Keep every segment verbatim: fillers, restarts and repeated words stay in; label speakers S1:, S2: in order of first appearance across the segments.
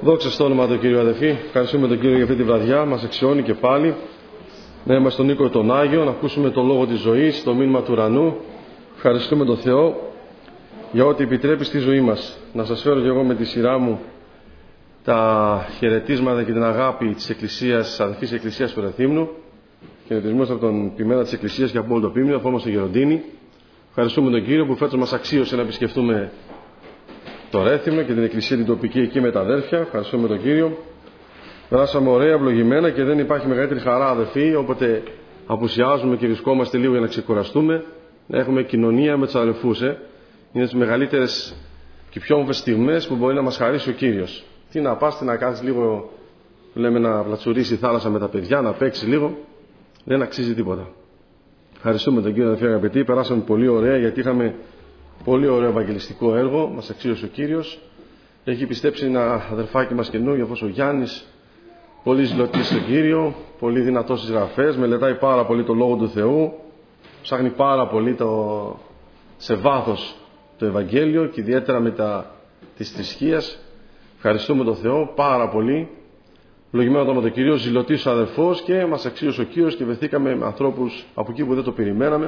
S1: Δόξα στο όνομα του Κύριου, αδελφοί. Ευχαριστούμε τον Κύριο για αυτή τη βραδιά. Μας εξιώνει και πάλι να είμαστε στον οίκο των Άγιων, να ακούσουμε το λόγο της ζωής, το μήνυμα του ουρανού. Ευχαριστούμε τον Θεό για ό,τι επιτρέπει στη ζωή μας. Να σας φέρω και εγώ με τη σειρά μου τα χαιρετίσματα και την αγάπη της Εκκλησίας, της αδελφής Εκκλησίας του Ρεθύμνου. Χαιρετισμούς από τον ποιμένα της Εκκλησίας και από όλο το Πίμνιο, από τον Γεροντίνη. Ευχαριστούμε τον Κύριο που φέτος μας αξίωσε να επισκεφτούμε το Ρέθυμνο και την εκκλησία την τοπική εκεί με τα αδέρφια. Ευχαριστούμε τον Κύριο. Περάσαμε ωραία, ευλογημένα και δεν υπάρχει μεγαλύτερη χαρά, αδελφοί, όποτε απουσιάζουμε και βρισκόμαστε λίγο για να ξεκουραστούμε, να έχουμε κοινωνία με τους αδελφούς. Ε. Είναι τις μεγαλύτερες και πιο όμορφες στιγμές που μπορεί να μας χαρίσει ο Κύριος. Τι να πας, τι να κάνεις λίγο, λέμε, να πλατσουρίσει η θάλασσα με τα παιδιά, να παίξει λίγο, δεν αξίζει τίποτα. Ευχαριστούμε τον Κύριο, αδελφοί αγαπητοί. Περάσαμε πολύ ωραία γιατί είχαμε πολύ ωραίο ευαγγελιστικό έργο, μας αξίωσε ο Κύριος. Έχει πιστέψει ένα αδερφάκι μας καινούργιο, όπως ο Γιάννης, πολύ ζηλωτής στον Κύριο, πολύ δυνατός στις γραφές, μελετάει πάρα πολύ το Λόγο του Θεού, ψάχνει πάρα πολύ το... σε βάθος το Ευαγγέλιο και ιδιαίτερα με τα της θρησκείας. Ευχαριστούμε τον Θεό πάρα πολύ. Λογημένο το όνομα του Κυρίου, ζηλωτής ο αδερφός και μας αξίωσε ο Κύριος και βρεθήκαμε με ανθρώπους από εκεί που δεν το περιμέναμε,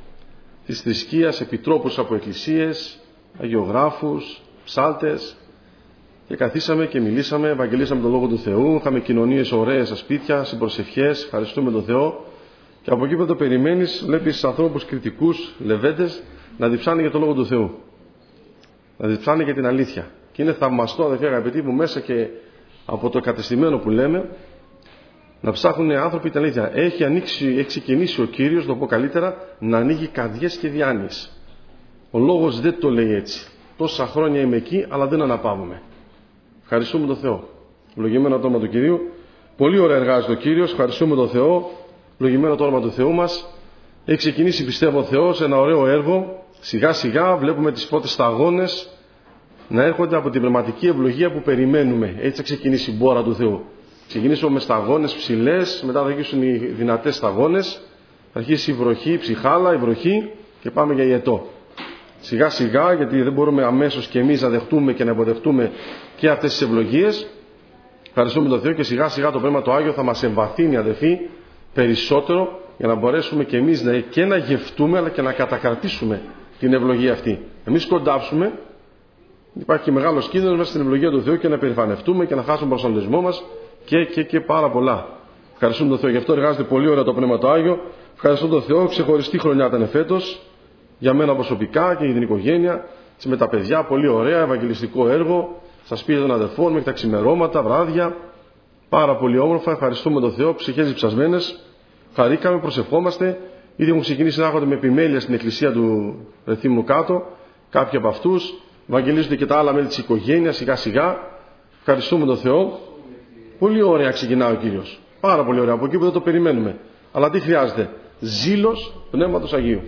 S1: της θρησκείας, επιτρόπους από εκκλησίες, αγιογράφους, ψάλτες, και καθίσαμε και μιλήσαμε, ευαγγελίσαμε τον Λόγο του Θεού, είχαμε κοινωνίες ωραίες στα σπίτια, συμπροσευχές, ευχαριστούμε τον Θεό. Και από εκεί που το περιμένεις, βλέπεις ανθρώπους κριτικούς, λεβέντες, να διψάνε για τον Λόγο του Θεού. Να διψάνε για την αλήθεια. Και είναι θαυμαστό, αδελφοί αγαπητοί, που μέσα και από το κατεστημένο που λέμε, να ψάχνουν άνθρωποι την αλήθεια. Έχει, ανοίξει, έχει ξεκινήσει ο Κύριος, το πω καλύτερα, να ανοίγει καρδιές και διάνοιες. Ο Λόγος δεν το λέει έτσι. Τόσα χρόνια είμαι εκεί, αλλά δεν αναπαύουμε. Ευχαριστούμε τον Θεό. Ευλογημένο το όνομα του Κυρίου. Πολύ ωραία εργάζεται ο Κύριος. Ευχαριστούμε τον Θεό. Ευλογημένο το όνομα του Θεού μας. Έχει ξεκινήσει, πιστεύω, ο Θεός ένα ωραίο έργο. Σιγά σιγά βλέπουμε τις πρώτες σταγόνες να έρχονται από την πνευματική ευλογία που περιμένουμε. Έτσι θα ξεκινήσει η μπόρα του Θεού. Ξεκινήσουμε με σταγόνες ψηλές, μετά θα αρχίσουν οι δυνατές σταγόνες, θα αρχίσει η βροχή, η ψυχάλα, η βροχή και πάμε για ιετό. Σιγά σιγά, γιατί δεν μπορούμε αμέσως και εμείς να δεχτούμε και να υποδεχτούμε και αυτές τις ευλογίες. Ευχαριστούμε τον Θεό και σιγά σιγά το Πνεύμα το Άγιο θα μας εμβαθύνει, αδελφοί, περισσότερο για να μπορέσουμε και εμείς να, και να γευτούμε αλλά και να κατακρατήσουμε την ευλογία αυτή. Εμείς κοντάψουμε, υπάρχει μεγάλος κίνδυνος μέσα στην ευλογία του Θεού και να περηφανευτούμε και να χάσουμε τον προσανατολισμό μας και, και, και πάρα πολλά. Ευχαριστούμε τον Θεό. Γι' αυτό εργάζεται πολύ ωραία το Πνεύμα το Άγιο. Ευχαριστούμε τον Θεό. Ξεχωριστή χρονιά ήταν φέτος. Για μένα προσωπικά και για την οικογένεια, με τα παιδιά, πολύ ωραία, ευαγγελιστικό έργο, στα σπίτια των αδελφών, μέχρι τα ξημερώματα, βράδια, πάρα πολύ όμορφα. Ευχαριστούμε τον Θεό, ψυχές διψασμένες, χαρήκαμε, προσευχόμαστε. Ήδη έχουν ξεκινήσει να έρχονται με επιμέλεια στην εκκλησία του Ρεθύμνου κάτω, κάποιοι από αυτούς, ευαγγελίζονται και τα άλλα μέλη της οικογένειας, σιγά σιγά. Ευχαριστούμε τον Θεό. Πολύ ωραία ξεκινάει ο Κύριος. Πάρα πολύ ωραία, από εκεί που δεν το περιμένουμε. Αλλά τι χρειάζεται? Ζήλος Πνεύματος Αγίου.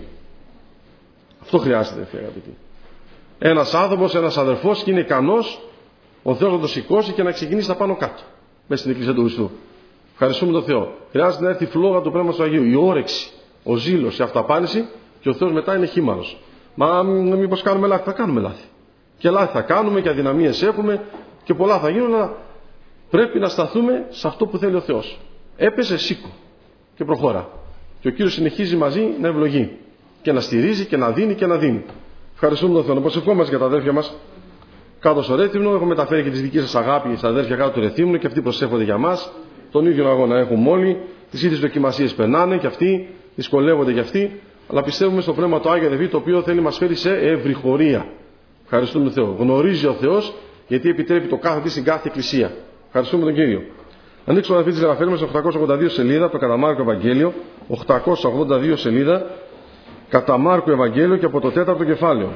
S1: Αυτό χρειάζεται, αγαπητοί. Ένας άνθρωπος, ένας αδερφός και είναι ικανός ο Θεός να το σηκώσει και να ξεκινήσει να πάνω κάτω μέσα στην εκκλησία του Χριστού. Ευχαριστούμε τον Θεό. Χρειάζεται να έρθει η φλόγα του Πνεύματος του Αγίου, η όρεξη, ο ζήλος, η αυταπάνηση και ο Θεός μετά είναι χήμαρος. Μα μήπως κάνουμε λάθη? Θα κάνουμε λάθη. Και λάθη θα κάνουμε και αδυναμίες έχουμε και πολλά θα γίνουν, αλλά πρέπει να σταθούμε σε αυτό που θέλει ο Θεός. Έπεσε, σήκω και προχώρα. Και ο Κύριος συνεχίζει μαζί να ευλογεί. Και να στηρίζει και να δίνει και να δίνει. Ευχαριστούμε τον Θεό. Να προσευχόμαστε για τα αδέρφια μας κάτω στο Ρέθυμνο. Έχω μεταφέρει και τη δική σας αγάπη στα αδέρφια κάτω του Ρεθύμνου και αυτοί προσεύχονται για μας. Τον ίδιο αγώνα έχουμε όλοι. Τις ίδιες δοκιμασίες περνάνε και αυτοί, δυσκολεύονται και αυτοί. Αλλά πιστεύουμε στο Πνεύμα το Άγιο, αδερφοί, το οποίο θέλει να μας φέρει σε ευρυχωρία. Ευχαριστούμε τον Θεό. Γνωρίζει ο Θεός γιατί επιτρέπει το κάθε τι στην κάθε εκκλησία. Ευχαριστούμε τον Κύριο. Ανοίξουμε αυτή τη γραφή μας οκτακόσια ογδόντα δύο σελίδα, το κατά Μάρκο Ευαγγέλιο, οκτακόσια ογδόντα δύο σελίδα. Κατά Μάρκου Ευαγγέλιο και από το τέταρτο κεφάλαιο.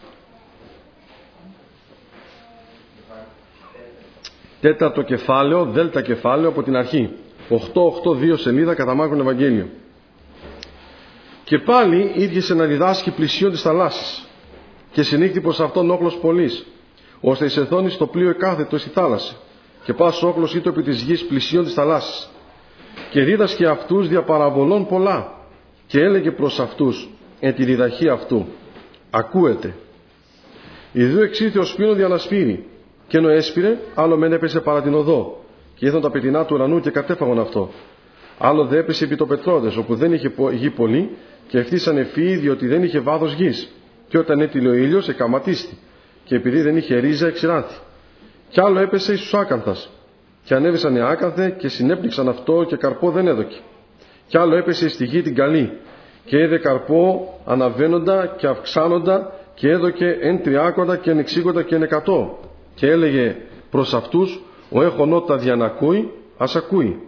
S1: Τέταρτο κεφάλαιο, δέλτα κεφάλαιο από την αρχή. οκτακόσια ογδόντα δύο σελίδα κατά Μάρκου Ευαγγέλιο. Και πάλι ίδιησε να διδάσκει πλησίον της θαλάσσης και συνήχθη προς αυτόν όχλος πολλής, ώστε εισελθώνει στο πλοίο εκάθετο στη θάλασσα και πας όχλος ήτο επί της γης πλησίον της θαλάσσης. Και δίδασκε αυτούς δια παραβολών πολλά και έλεγε προς αυτούς εν τη διδαχή αυτού, ακούετε, ιδού εξήλθε ο σπίνο δια να σφύρει, Και ενώ έσπηρε, άλλο μεν έπεσε παρά την οδό, και ήρθαν τα πετεινά του ουρανού και κατέφαγαν αυτό. Άλλο δε έπεσε επί το πετρόδες, όπου δεν είχε γη πολύ, και ευθύσανε φύοι, διότι δεν είχε βάθος γης. Και όταν έτειλε ο ήλιος, εκαματίστη, και επειδή δεν είχε ρίζα, εξηράνθη. Κι άλλο έπεσε εις τους άκανθας, και ανέβησαν οι άκανθε, και συνέπνιξαν αυτό, και καρπό δεν έδωκε. Κι άλλο έπεσε στη γη την καλή, και έδε καρπό αναβαίνοντα και αυξάνοντα, και έδωκε εν τριάκοντα και εν εξήκοντα και εν εκατό. Και έλεγε προς αυτούς, ο έχων τα διανακούει, ας ακούει.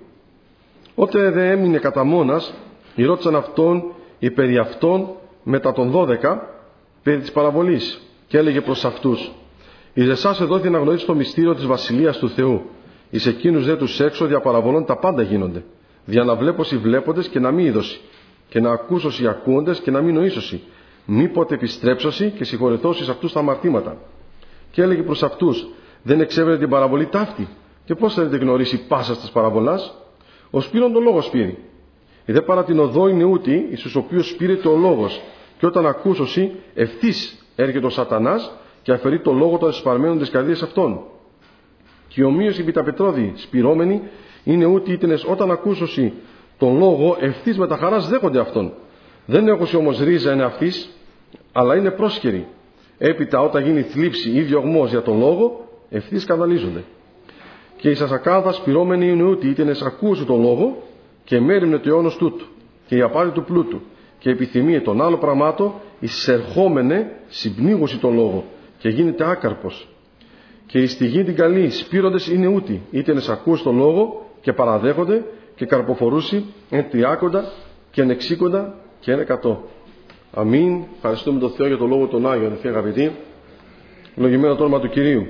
S1: Ότε δε έμεινε κατά μόνας, ρώτησαν αυτόν οι περί αυτών μετά των δώδεκα, περί της παραβολής, και έλεγε προς αυτούς, εις εσάς εδόθη να γνωρίσει το μυστήριο της βασιλείας του Θεού, εις εκείνους δε τους έξω διαπαραβολών τα πάντα γίνονται, δια να βλέπωσι βλέποντες και να μην είδωσι, και να ακούσωσι ακούοντες και να μην νοήσωσι, μήποτε επιστρέψωσι και συγχωρεθώσεις αυτούς τα αμαρτήματα. Και έλεγε προς αυτούς, δεν εξέβρε την παραβολή ταύτη, και πώς θέλετε γνωρίσει πάσα της παραβολάς? Ο σπήρον το λόγο σπήρει. Η δε παρά την οδό είναι ούτη, εις τους οποίους σπήρεται ο λόγος, και όταν ακούσωσι, ευθύς έρχεται ο σατανάς και αφαιρεί το λόγο των εσπαρμένων της καρδίας αυτών. Και ομοίως επί τα πετρώδη σπυρώμενοι είναι ούτη ήτινες όταν ακούσωσι τον λόγο, ευθύς με τα χαράς δέχονται αυτόν. Δεν έχωσι όμως ρίζα είναι αυτής, αλλά είναι πρόσκαιροι. Έπειτα όταν γίνει θλίψη ή διωγμός για τον λόγο, ευθύς σκανδαλίζονται. Και εις ασακάδα σπυρώμενοι είναι ούτη ήτινες ακούσου τον λόγο, και μέριμνε το αιώνος τούτου, και η απάτη του πλούτου, και επιθυμίε των άλλων πραγμάτων, εισερχόμενε συμπνίγωση τον λόγο, και γίνεται άκαρπος. Και εις τη γη την καλή σπήροντες είναι ούτη, ήτινες ακούς τον λόγο, και παραδέχονται, και καρποφορούσι εν τριάκοντα, και εν εξήκοντα, και εν εκατό. Αμήν. Ευχαριστούμε τον Θεό για το λόγο των Άγιων, αδελφοί αγαπητοί. Λογημένο το όνομα του Κυρίου.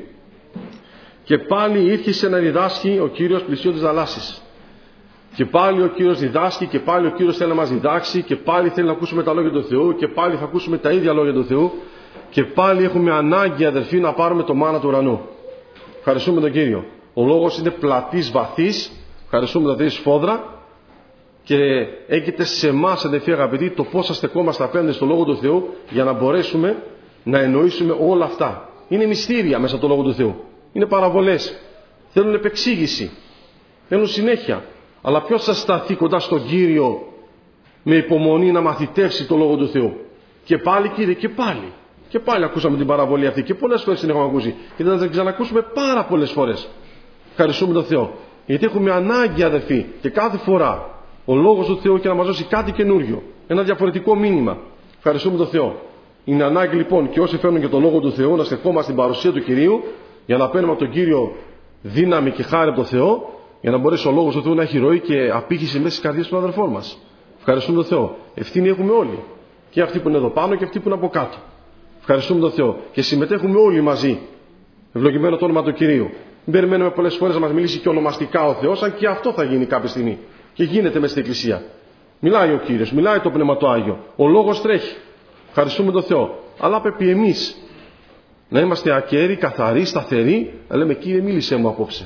S1: Και πάλι ήρχισε να διδάσκει ο Κύριος πλησίον της θαλάσσης. Και πάλι ο Κύριος διδάσκει, και πάλι ο Κύριος θέλει να μας διδάξει, και πάλι θέλει να ακούσουμε τα λόγια του Θεού, και πάλι θα ακούσουμε τα ίδια λόγια του Θεού, και πάλι έχουμε ανάγκη, αδελφοί, να πάρουμε το μάνα του ουρανού. Ευχαριστούμε τον Κύριο. Ο λόγος είναι πλατής, βαθύς. Ευχαριστούμε τον Θεό σφόδρα. Και έχετε σε εμάς, αδελφοί αγαπητοί, το πώς θα στεκόμαστε απέναντι στο λόγο του Θεού, για να μπορέσουμε να εννοήσουμε όλα αυτά. Είναι μυστήρια μέσα από το λόγο του Θεού. Είναι παραβολές. Θέλουν επεξήγηση. Θέλουν συνέχεια. Αλλά ποιος θα σταθεί κοντά στον Κύριο με υπομονή να μαθητεύσει το λόγο του Θεού? Και πάλι, Κύριε, και πάλι. Και πάλι ακούσαμε την παραβολή αυτή, και πολλές φορές την έχουμε ακούσει. Και θα την ξανακούσουμε πάρα πολλές φορές. Ευχαριστούμε τον Θεό. Γιατί έχουμε ανάγκη, αδελφοί, και κάθε φορά ο λόγος του Θεού και να μας δώσει κάτι καινούριο. Ένα διαφορετικό μήνυμα. Ευχαριστούμε τον Θεό. Είναι ανάγκη λοιπόν και όσοι φέρνουν και τον λόγο του Θεού να στεκόμαστε στην παρουσία του Κυρίου, για να παίρνουμε από τον Κύριο δύναμη και χάρη από τον Θεό, για να μπορέσει ο λόγος του Θεού να έχει ροή και απήχηση μέσα στις καρδιές των αδερφών μας. Ευχαριστούμε τον Θεό. Ευθύνη έχουμε όλοι. Και αυτοί που είναι εδώ πάνω και αυτοί που είναι από κάτω. Ευχαριστούμε τον Θεό. Και συμμετέχουμε όλοι μαζί. Ευλογημένο το όνομα του Κυρίου. Μην περιμένουμε πολλές φορές να μας μιλήσει και ονομαστικά ο Θεός, αν και αυτό θα γίνει κάποια στιγμή. Και γίνεται μέσα στην Εκκλησία. Μιλάει ο Κύριος, μιλάει το Πνεύμα το Άγιο. Ο λόγος τρέχει. Ευχαριστούμε τον Θεό. Αλλά πρέπει εμείς να είμαστε ακέραιοι, καθαροί, σταθεροί, να λέμε, Κύριε, μίλησέ μου απόψε.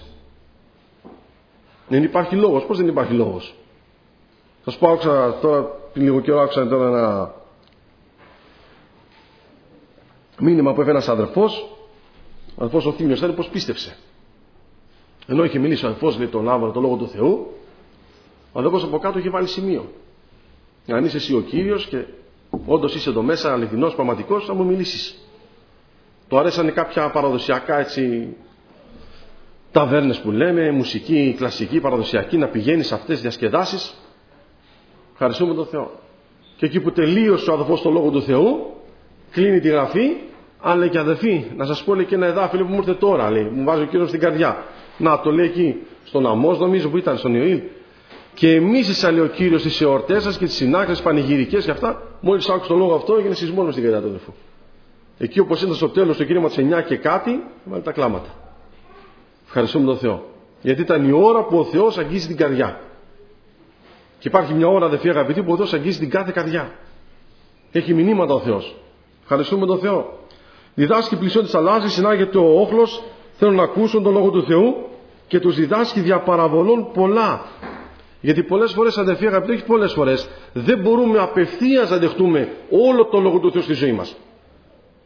S1: Δεν υπάρχει λόγος. Πώς δεν υπάρχει λόγος? Θα σας πω, άκουσα τώρα, λίγο καιρό άκουσα τώρα ένα μήνυμα που έφερε ένας αδερφός. Ο αδερφός ο Θήμιος ήταν πως πίστεψε. Ενώ είχε μιλήσει ο αδερφός, λέει, τον Άβαρο, τον λόγο του Θεού, ο αδερφός από κάτω είχε βάλει σημείο. Αν είσαι εσύ ο Κύριος και όντως είσαι εδώ μέσα αληθινός, πραγματικός, θα μου μιλήσεις. Του αρέσανε κάποια παραδοσιακά έτσι ταβέρνες που λέμε, μουσική, κλασική, παραδοσιακή, να πηγαίνει σε αυτές τις διασκεδάσεις. Ευχαριστούμε τον Θεό. Και εκεί που τελείωσε ο αδερφός το λόγο του Θεού, κλείνει τη γραφή, αλλά λέει, και αδερφοί, να σας πω, λέει, και ένα εδάφιο που μου ήρθε τώρα, λέει, μου βάζει ο Κύριος στην καρδιά. Να, το λέει εκεί στον Αμώς, νομίζω που ήταν στον Ιωήλ. Και εμείς, λέει ο Κύριος, στις εορτές σας και τις συνάξεις πανηγυρικές και αυτά, μόλις άκουσε το λόγο αυτό, έγινε σεισμός στην καρδιά του αδερφού. Εκεί όπως ήταν στο τέλος το κήρυγμα της εννιά και κάτι, βάλει τα κλάματα. Ευχαριστούμε τον Θεό. Γιατί ήταν η ώρα που ο Θεός αγγίζει την καρδιά. Και υπάρχει μια ώρα, αδελφοί αγαπητοί, που ο Θεός αγγίζει την κάθε καρδιά. Έχει μηνύματα ο Θεός. Ευχαριστούμε τον Θεό. Διδάσκει πλησιών της θαλάσσης, συνάγεται ο όχλος, θέλουν να ακούσουν τον λόγο του Θεού και τους διδάσκει δια παραβολών πολλά. Γιατί πολλές φορές, αδελφοί αγαπητοί, όχι πολλές φορές, δεν μπορούμε απευθείας να δεχτούμε όλο τον λόγο του Θεού στη ζωή μας.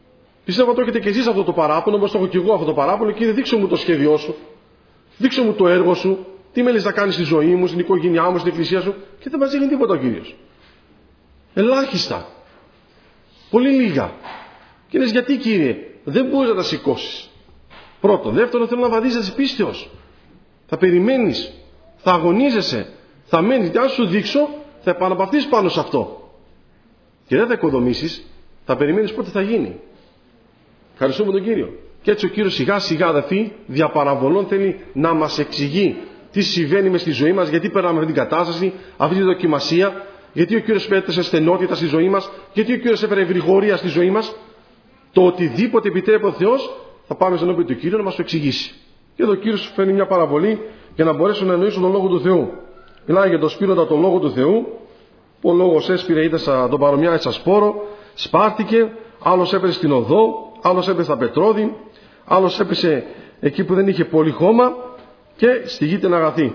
S1: Πιστεύω το έχετε και εσείς αυτό το παράπονο, όπως το έχω και εγώ αυτό το παράπονο. Κύριε, δείξε μου το σχέδιό σου, δείξε μου το έργο σου, τι με λες να κάνεις στη ζωή μου, στην οικογένειά μου, στην εκκλησία σου, και δεν μας δείχνει τίποτα ο Κύριος. Ελάχιστα. Πολύ λίγα. Και λες, γιατί Κύριε, δεν μπορείς να τα σηκώσεις. Πρώτον. Δεύτερον, θέλω να βαδίζεσαι πίστεως. Θα περιμένεις, θα αγωνίζεσαι, θα μένεις. Γιατί αν σου δείξω, θα επαναπαυθείς πάνω σε αυτό. Και δεν θα οικοδομήσεις, θα περιμένεις πότε θα γίνει. Ευχαριστούμε τον Κύριο. Και έτσι ο Κύριος σιγά σιγά, αδελφοί, δια παραβολών θέλει να μας εξηγεί τι συμβαίνει μες στη ζωή μας, γιατί περνάμε αυτή την κατάσταση, αυτή τη δοκιμασία, γιατί ο Κύριος πέτρεσε στενότητα στη ζωή μας, γιατί ο Κύριος έφερε ευρυγορία στη ζωή μας. Το οτιδήποτε επιτρέπει ο Θεός, θα πάμε στον ενώπιον του Κύριου να μας το εξηγήσει. Και εδώ ο Κύριος φέρνει μια παραβολή για να μπορέσουν να εννοήσουν τον Λόγο του Θεού. Μιλάει για το σπήροντα τον Λόγο του Θεού, που ο λόγος έσπηρε, είτε σαν τον παρομοιάζει σαν σπόρο, σπάρτηκε, άλλος έπεσε στην οδό, άλλος έπεσε στα πετρώδη, άλλος έπεσε εκεί που δεν είχε πολύ χώμα και στη γη την αγαθή.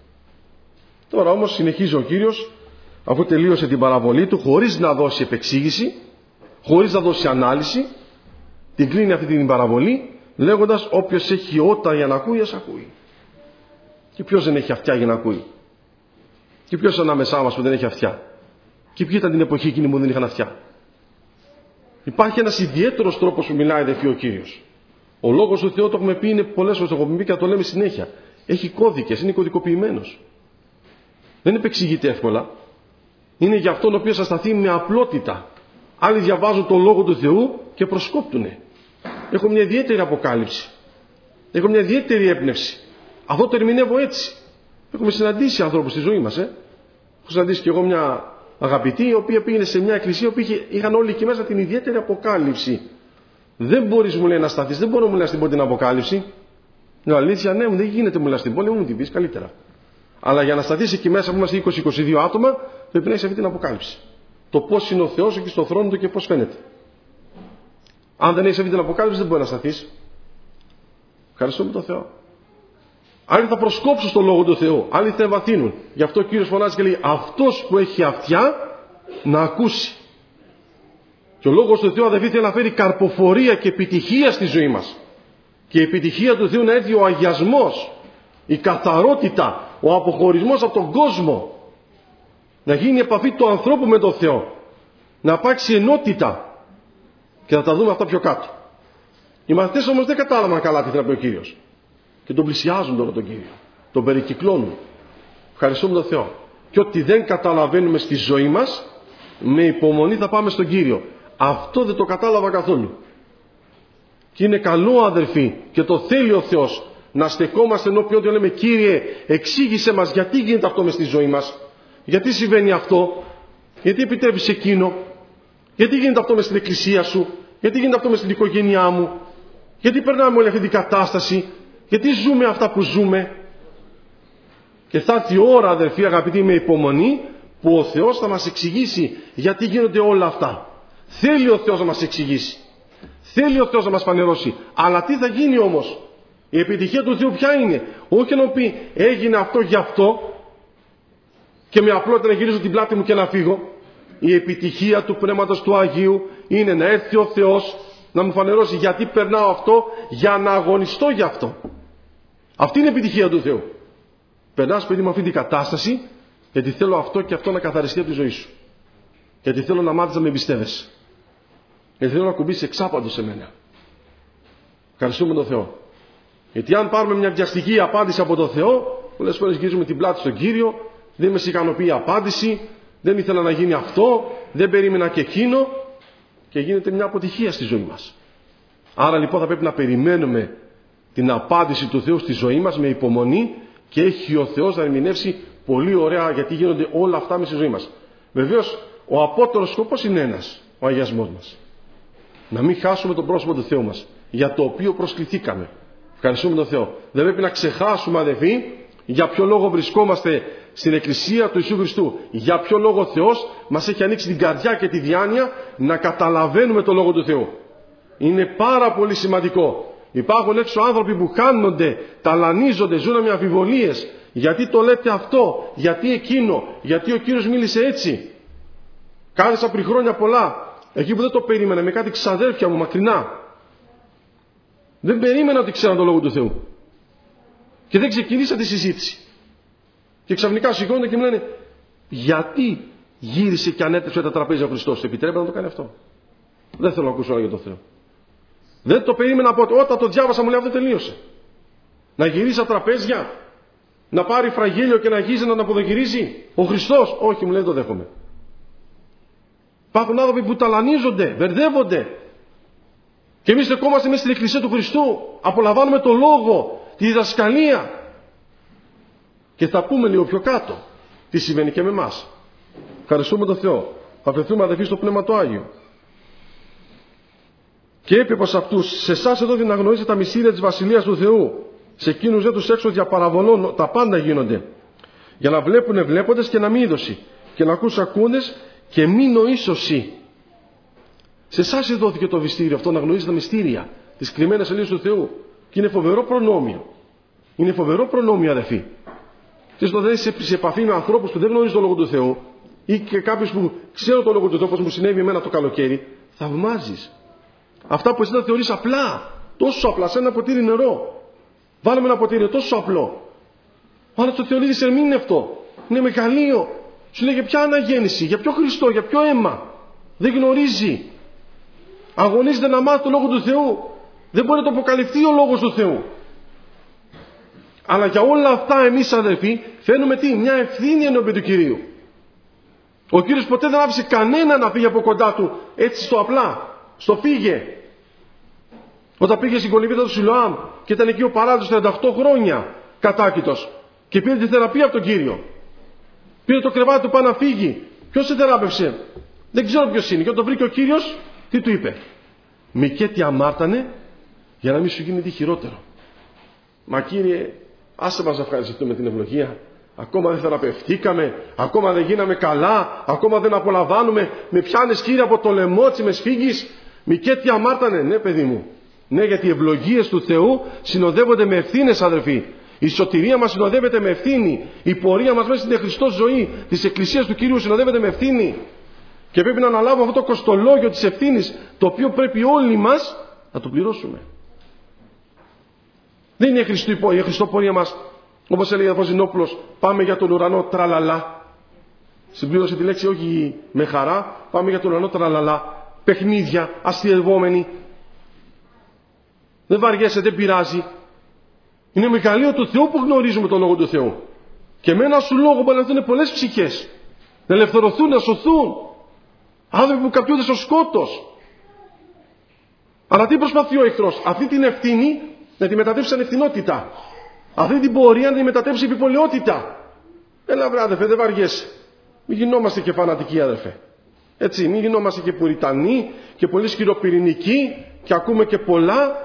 S1: Τώρα όμως συνεχίζει ο Κύριος, αφού τελείωσε την παραβολή του, χωρίς να δώσει επεξήγηση, χωρίς να δώσει ανάλυση, την κλείνει αυτή την παραβολή, λέγοντας, όποιος έχει ότα για να ακούει, ας ακούει. Και ποιος δεν έχει αυτιά για να ακούει. Και ποιος ανάμεσά μας που δεν έχει αυτιά. Και ποιοι ήταν την εποχή εκείνη που δεν είχαν αυτιά. Υπάρχει ένας ιδιαίτερος τρόπος που μιλάει, αδελφοί, ο Κύριος. Ο λόγος του Θεού, το έχουμε πει, είναι πολλές φορές το έχουμε πει και το λέμε συνέχεια. Έχει κώδικες, είναι κωδικοποιημένος. Δεν επεξηγείται εύκολα. Είναι για αυτόν ο οποίος θα σταθεί με απλότητα. Άλλοι διαβάζουν τον λόγο του Θεού και προσκόπτουνε. Έχω μια ιδιαίτερη αποκάλυψη. Έχω μια ιδιαίτερη έμπνευση. Αυτό το ερμηνεύω έτσι. Έχουμε συναντήσει ανθρώπους στη ζωή μας. Ε. Έχω συναντήσει και εγώ μια αγαπητή, η οποία πήγαινε σε μια εκκλησία που είχαν όλοι εκεί μέσα την ιδιαίτερη αποκάλυψη. Δεν μπορείς, μου λέει, να σταθείς, δεν μπορώ, μου λέει, να στην πω την αποκάλυψη. Είναι αλήθεια, ναι, δεν γίνεται, μου λέει, στην πόλη, μου την πεις καλύτερα. Αλλά για να σταθείς εκεί μέσα που είμαστε είκοσι με είκοσι δύο άτομα, πρέπει να έχεις αυτή την αποκάλυψη. Το πώς είναι ο Θεός εκεί στον θρόνο του και πώς φαίνεται. Αν δεν έχεις αυτή την αποκάλυψη, δεν μπορεί να σταθείς. Ευχαριστούμε τον Θεό. Άλλοι θα προσκόψουν στον λόγο του Θεού, άλλοι θα εμβαθύνουν. Γι' αυτό ο Κύριος φωνάζει και λέει: αυτός που έχει αυτιά να ακούσει. Και ο λόγος του Θεού, αδελφοί, θέλει να φέρει καρποφορία και επιτυχία στη ζωή μας. Και η επιτυχία του Θεού να έρθει ο αγιασμός, η καθαρότητα, ο αποχωρισμός από τον κόσμο. Να γίνει η επαφή του ανθρώπου με τον Θεό. Να υπάρξει ενότητα. Και θα τα δούμε αυτά πιο κάτω. Οι μαθητές όμως δεν κατάλαβαν καλά τι θέλει να πει ο Κύριος. Και τον πλησιάζουν τώρα τον Κύριο. Τον περικυκλώνουν. Ευχαριστούμε τον Θεό. Και ό,τι δεν καταλαβαίνουμε στη ζωή μας, με υπομονή θα πάμε στον Κύριο. Αυτό δεν το κατάλαβα καθόλου. Και είναι καλό, αδελφοί, και το θέλει ο Θεός, να στεκόμαστε ενώπιον του, λέμε: Κύριε, εξήγησε μας γιατί γίνεται αυτό μες στη ζωή μας. Γιατί συμβαίνει αυτό. Γιατί επιτρέπεις εκείνο. Γιατί γίνεται αυτό μες στην εκκλησία σου. Γιατί γίνεται αυτό μες στην οικογένειά μου. Γιατί περνάμε όλη αυτή την κατάσταση. Γιατί ζούμε αυτά που ζούμε. Και θα έρθει η ώρα, αδελφοί, αγαπητοί, με υπομονή, που ο Θεός θα μας εξηγήσει γιατί γίνονται όλα αυτά. Θέλει ο Θεός να μας εξηγήσει. Θέλει ο Θεός να μας φανερώσει. Αλλά τι θα γίνει όμως. Η επιτυχία του Θεού ποια είναι. Όχι να πει έγινε αυτό γι' αυτό και με απλότητα να γυρίσω την πλάτη μου και να φύγω. Η επιτυχία του Πνεύματος του Αγίου είναι να έρθει ο Θεός να μου φανερώσει γιατί περνάω αυτό, για να αγωνιστώ γι' αυτό. Αυτή είναι η επιτυχία του Θεού. Περνάς, παιδί μου, αυτή την κατάσταση γιατί θέλω αυτό και αυτό να καθαριστεί από τη ζωή σου. Γιατί θέλω να μάθεις να με εμπιστεύεσαι. Γιατί θέλω να κουμπίσεις εξάπαντο σε μένα. Ευχαριστούμε τον Θεό. Γιατί αν πάρουμε μια βιαστική απάντηση από τον Θεό, πολλές φορές γυρίζουμε την πλάτη στον Κύριο, δεν με ικανοποιεί η απάντηση, δεν ήθελα να γίνει αυτό, δεν περίμενα και εκείνο, και γίνεται μια αποτυχία στη ζωή μας. Άρα λοιπόν θα πρέπει να περιμένουμε την απάντηση του Θεού στη ζωή μας με υπομονή, και έχει ο Θεός να ερμηνεύσει πολύ ωραία γιατί γίνονται όλα αυτά μέσα στη ζωή μας. Βεβαίως ο απότερος σκοπός είναι ένας, ο αγιασμός μας. Να μην χάσουμε τον πρόσωπο του Θεού μας, για το οποίο προσκληθήκαμε. Ευχαριστούμε τον Θεό. Δεν πρέπει να ξεχάσουμε, αδελφοί, για ποιο λόγο βρισκόμαστε στην Εκκλησία του Ιησού Χριστού. Για ποιο λόγο ο Θεός μας έχει ανοίξει την καρδιά και τη διάνοια να καταλαβαίνουμε τον Λόγο του Θεού. Είναι πάρα πολύ σημαντικό. Υπάρχουν έξω άνθρωποι που χάνονται, ταλανίζονται, ζουν με αμφιβολίες. Γιατί το λέτε αυτό, γιατί εκείνο, γιατί ο Κύριος μίλησε έτσι. Κάθεσα πριν χρόνια πολλά, εκεί που δεν το περίμενα, με κάτι ξαδέρφια μου μακρινά. Δεν περίμενα ότι ξέραν τον Λόγο του Θεού. Και δεν ξεκινήσα τη συζήτηση. Και ξαφνικά σηκώνονται και μου λένε, γιατί γύρισε και ανέτρεψε τα τραπέζια ο Χριστός? Επιτρέπεται να το κάνει αυτό? Δεν θέλω να ακούσω όλα για τον Θεό. Δεν το περίμενα από όταν το διάβασα, μου λέει, αυτό τελείωσε. Να γυρίσει τα τραπέζια, να πάρει φραγίλιο και να αρχίσει να τα αποδογυρίζει ο Χριστός? Όχι, μου λέει, δεν το δέχομαι. Υπάρχουν άνθρωποι που ταλανίζονται, μπερδεύονται. Και εμείς στεκόμαστε μέσα στην Εκκλησία του Χριστού, απολαμβάνουμε το λόγο, τη διδασκαλία. Και θα πούμε λίγο πιο κάτω τι συμβαίνει και με εμάς. Ευχαριστούμε τον Θεό. Θα αφαιθούμε αδελφοί στο Πνεύμα το Άγιο. Και είπε προς αυτούς, σε εσάς εδώ δεν αγνοήσετε τα μυστήρια της Βασιλείας του Θεού. Σε εκείνους δεν τους έξω διαπαραβολών τα πάντα γίνονται. Για να βλέπουνε βλέποντες και να μη είδωση. Και να ακούς ακούντες και μη νοήσωση. Σε εσάς δόθηκε το μυστήριο αυτό, να γνωρίζετε τα μυστήρια, τις κρυμμένες ελίες του Θεού. Και είναι φοβερό προνόμιο. Είναι φοβερό προνόμιο, αδελφοί. Και στο δεν σε επαφή με ανθρώπους που δεν γνωρίζουν τον Λόγο του Θεού, ή και κάποιους που ξέρουν τον Λόγο του Θεού, όπως μου συνέβη εμένα το καλοκαίρι, θαυμάζεις. Αυτά που εσύ τα θεωρείς απλά, τόσο απλά, σαν ένα ποτήρι νερό. Βάλαμε ένα ποτήρι τόσο απλό. Αλλά το Θεολίδης ερμήνει αυτό. Είναι μεγαλείο. Σου λέει για ποια αναγέννηση, για ποιο Χριστό, για ποιο αίμα. Δεν γνωρίζει. Αγωνίζεται να μάθει το Λόγο του Θεού. Δεν μπορεί να το αποκαλυφθεί ο Λόγος του Θεού. Αλλά για όλα αυτά εμείς, αδελφοί, φαίνουμε τι? Μια ευθύνη ενώπιον του Κυρίου. Ο Κύριος ποτέ δεν άφησε κανένα να φύγει από κοντά του έτσι στο απλά. Στο φύγε. Όταν πήγε στην κολυμβήθα του Σιλοάμ και ήταν εκεί ο παράδεισος τριάντα οκτώ χρόνια κατάκητος και πήρε τη θεραπεία από τον Κύριο. Πήρε το κρεβάτι του πάνω να φύγει. Ποιος σε θεράπευσε? Δεν ξέρω ποιος είναι. Και όταν το βρήκε ο Κύριος, τι του είπε? Μη και τι αμάρτανε για να μην σου γίνει τι χειρότερο. Μα Κύριε, άσε μας να ευχαριστούμε την ευλογία. Ακόμα δεν θεραπευτήκαμε, ακόμα δεν γίναμε καλά, ακόμα δεν απολαμβάνουμε. Με πιάνεις, Κύριε, από το λαιμό με σφίγγεις. Μη και τι αμάρτανε. Ναι, παιδί μου. Ναι, γιατί οι ευλογίες του Θεού συνοδεύονται με ευθύνες, αδελφοί. Η σωτηρία μας συνοδεύεται με ευθύνη. Η πορεία μας μέσα στην Χριστό ζωή της Εκκλησίας του Κυρίου συνοδεύεται με ευθύνη. Και πρέπει να αναλάβουμε αυτό το κοστολόγιο της ευθύνης, το οποίο πρέπει όλοι μας να το πληρώσουμε. Δεν είναι η Χριστό πορεία μας, όπως έλεγε ο Ζηνόπουλος, πάμε για τον ουρανό τραλαλά. Συμπλήρωσε τη λέξη όχι με χαρά, πάμε για τον ουρανό τραλαλά. Παιχνίδια, αστειευόμενοι. Δεν βαριέσαι, δεν πειράζει. Είναι μεγαλείο του Θεού που γνωρίζουμε τον Λόγο του Θεού. Και με ένα σου λόγο μπορεί να έρθουν πολλές ψυχές. Να ελευθερωθούν, να σωθούν. Άνθρωποι που καπιούνται στο σκότος. Αλλά τι προσπαθεί ο εχθρός? Αυτή την ευθύνη να τη μετατρέψει σαν ευθυνότητα. Αυτή την πορεία να τη μετατρέψει επιπολαιότητα. Έλα βρε αδερφέ, δεν βαριέσαι. Μην γινόμαστε και φανατικοί, αδερφέ. Έτσι, μην γινόμαστε και πουριτανοί και πολύ σκυροπυρηνικοί και ακούμε και πολλά.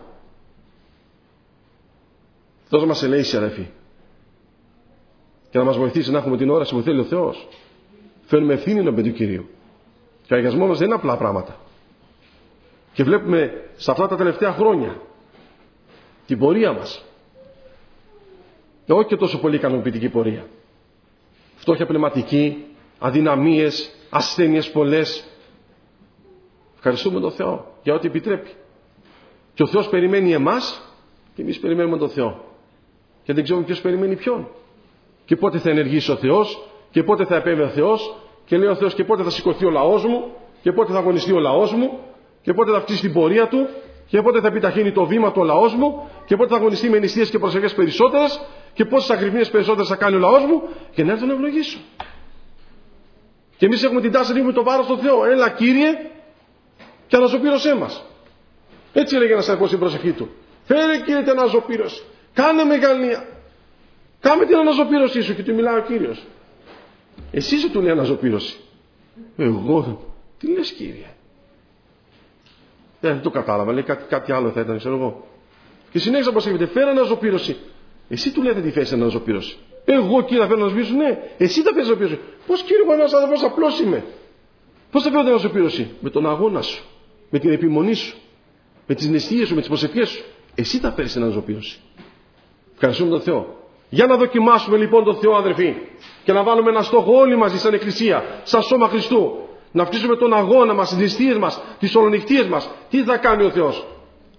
S1: Αυτός μας ελέησε, αδερφοί. Και να μας βοηθήσει να έχουμε την όραση που θέλει ο Θεός. Φέρνουμε ευθύνη ενώπιον του Κυρίου. Και ο αγιασμός μας δεν είναι απλά πράγματα. Και βλέπουμε σε αυτά τα τελευταία χρόνια την πορεία μας. Όχι και τόσο πολύ ικανοποιητική πορεία. Φτώχεια πνευματική, αδυναμίες, ασθένειες πολλές. Ευχαριστούμε τον Θεό για ό,τι επιτρέπει. Και ο Θεός περιμένει εμάς και εμείς περιμένουμε τον Θεό. Και δεν ξέρουμε ποιος περιμένει ποιον. Και πότε θα ενεργήσει ο Θεός και πότε θα επέμβει ο Θεός. Και λέει ο Θεός και πότε θα σηκωθεί ο λαός μου και πότε θα αγωνιστεί ο λαός μου και πότε θα αυξήσει την πορεία του και πότε θα επιταχύνει το βήμα του ο λαός μου και πότε θα αγωνιστεί με νηστείες και προσευχές περισσότερες και πόσες αγρυπνίες περισσότερες θα κάνει ο λαός μου και να έρθω να ευλογήσω. Και εμείς έχουμε την τάση να ρίχνουμε το βάρος στο Θεό. Έλα Κύριε και αναζωπήρωσέ μας. Έτσι έλεγε ένας αρκός στην προσευχή του. Φέρε Κύριε την αναζωπήρωση. Κάνε μεγαλεία. Κάμε την αναζωπήρωσή σου. Και του μιλάει ο Κύριος. Εσύ σου του λέει αναζωπήρωση. Εγώ. Τι λες Κύριε? Δεν το κατάλαβα. Λέει κάτι, κάτι άλλο θα ήταν, ξέρω εγώ. Και συνέχισα πως έχετε. Φέρε αναζωπήρωση. Εσύ του λέτε τη θέση αναζωπήρωση. Εγώ Κύριε θα φέρω αναζωπήρωση. Ναι, εσύ θα φέρεις αναζωπήρωση. Πώς Κύριε μου, ένας άνθρωπος απλός είμαι. Πώς θα φέρω την αναζωπήρωση? Με τον αγώνα σου. Με την επιμονή σου. Με τις νηστείες σου, με τις προσευχές σου. Εσύ θα φέρεις την αναζωπήρωση. Ευχαριστούμε τον Θεό. Για να δοκιμάσουμε λοιπόν τον Θεό, αδερφοί, και να βάλουμε ένα στόχο όλοι μαζί σαν Εκκλησία, σαν σώμα Χριστού. Να αυξήσουμε τον αγώνα μας, τις νηστείες μας, τις ολονυχτίες μας. Τι θα κάνει ο Θεός?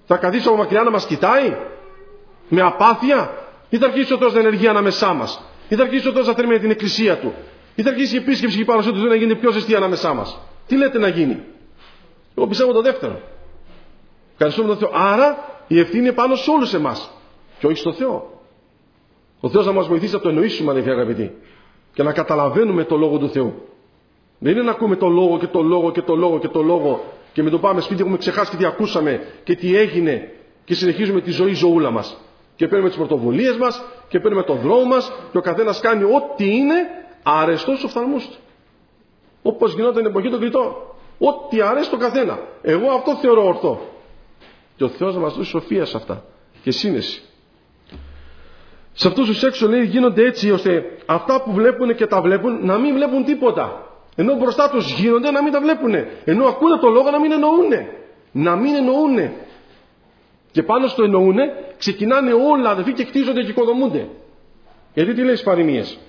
S1: Θα καθίσει από μακριά να μας κοιτάει με απάθεια, ή θα αρχίσει ο Θεός να ενεργεί ανάμεσά μας, ή θα αρχίσει ο Θεός να θέλει την εκκλησία του, ή θα αρχίσει η επίσκεψη και η παρουσία του Θεού να γίνει πιο ζεστή ανάμεσά μας? Τι λέτε να γίνει? Εγώ πιστεύω το δεύτερο. Ευχαριστούμε τον Θεό. Άρα η ευθύνη είναι πάνω σε όλους εμάς και όχι στο Θεό. Ο Θεός να μας βοηθήσει να το εννοήσουμε, αδελφοί αγαπητοί, και να καταλαβαίνουμε το λόγο του Θεού. Δεν είναι να ακούμε το λόγο και το λόγο και το λόγο και το λόγο και με το πάμε σπίτι έχουμε ξεχάσει και τι ακούσαμε και τι έγινε και συνεχίζουμε τη ζωή ζωούλα μας. Και παίρνουμε τις πρωτοβουλίες μας και παίρνουμε τον δρόμο μας και ο καθένας κάνει ό,τι είναι αρεστό στους οφθαλμούς του. Όπως γινόταν την εποχή των Κριτών. Ό,τι αρέσει τον καθένα. Εγώ αυτό θεωρώ ορθό. Και ο Θεός να μας δώσει σοφία σε αυτά και σύνεση. Σε αυτούς τους έξω, λέει, γίνονται έτσι ώστε αυτά που βλέπουν και τα βλέπουν να μην βλέπουν τίποτα. Ενώ μπροστά τους γίνονται να μην τα βλέπουν. Ενώ ακούνε το λόγο να μην εννοούνε. Να μην εννοούνε. Και πάνω στο εννοούνε ξεκινάνε όλα, αδελφοί, και κτίζονται και οικοδομούνται. Γιατί τι λέει στις παροιμίες?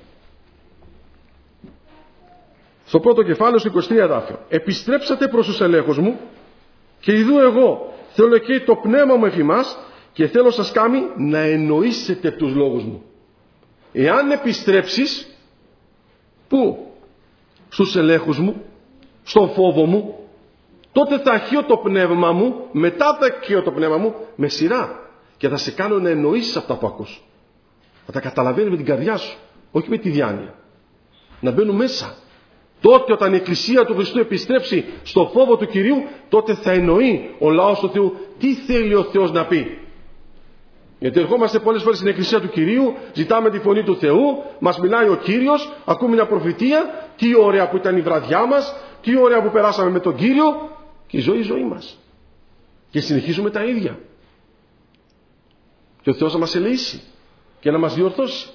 S1: Στο πρώτο κεφάλαιο, στο είκοσι τρία εδάφιο. Επιστρέψατε προς τους ελέγχους μου και ιδού εγώ θέλω και το πνεύμα μου εφ' ημάς και θέλω σας κάνει να εννοήσετε τους λόγους μου. Εάν επιστρέψεις, πού? Στους ελέγχους μου, στον φόβο μου, τότε θα αρχίσω το πνεύμα μου, μετά θα αρχίσω το πνεύμα μου με σειρά και θα σε κάνω να εννοήσεις αυτά που ακούς. Θα τα καταλαβαίνεις με την καρδιά σου, όχι με τη διάνοια. Να μπαίνουν μέσα. Τότε όταν η Εκκλησία του Χριστού επιστρέψει στο φόβο του Κυρίου, τότε θα εννοεί ο λαός του Θεού τι θέλει ο Θεός να πει. Γιατί ερχόμαστε πολλές φορές στην Εκκλησία του Κυρίου, ζητάμε τη φωνή του Θεού, μας μιλάει ο Κύριος, ακούμε μια προφητεία, τι ωραία που ήταν η βραδιά μας, τι ωραία που περάσαμε με τον Κύριο, και η ζωή η ζωή μας. Και συνεχίζουμε τα ίδια. Και ο Θεός να μας ελεήσει και να μας διορθώσει.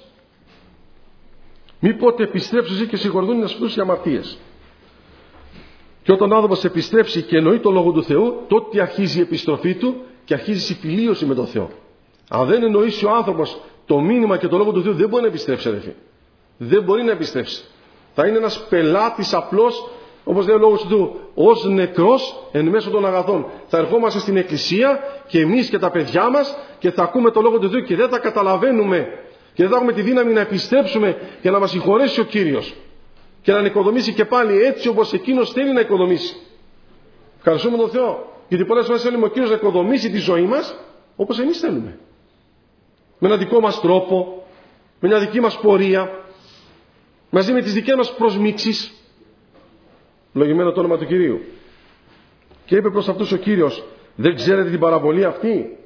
S1: Μη πότε επιστρέψει και συγχωρούν να σπουδούς οι αμαρτίες. Και όταν ο άνθρωπος επιστρέψει και εννοεί το λόγο του Θεού, τότε αρχίζει η επιστροφή του και αρχίζει η συμφιλίωση με τον Θεό. Αν δεν εννοήσει ο άνθρωπος το μήνυμα και το λόγο του Θεού, δεν μπορεί να επιστρέψει, αδελφοί. Δεν μπορεί να επιστρέψει. Θα είναι ένας πελάτης απλός, όπως λέει ο λόγος του Θεού, ως νεκρός εν μέσω των αγαθών. Θα ερχόμαστε στην Εκκλησία και εμείς και τα παιδιά μας και θα ακούμε το λόγο του Θεού και δεν θα καταλαβαίνουμε και δεν θα έχουμε τη δύναμη να επιστρέψουμε και να μας συγχωρέσει ο Κύριος και να οικοδομήσει και πάλι έτσι όπως Εκείνος θέλει να οικοδομήσει. Ευχαριστούμε τον Θεό, γιατί πολλές φορές θέλουμε ο Κύριος να οικοδομήσει τη ζωή μας όπως εμείς θέλουμε. Με έναν δικό μας τρόπο, με μια δική μας πορεία, μαζί με τις δικές μας προσμίξεις. Λογημένο το όνομα του Κυρίου. Και είπε προς αυτούς ο Κύριος, δεν ξέρετε την παραβολή αυτή?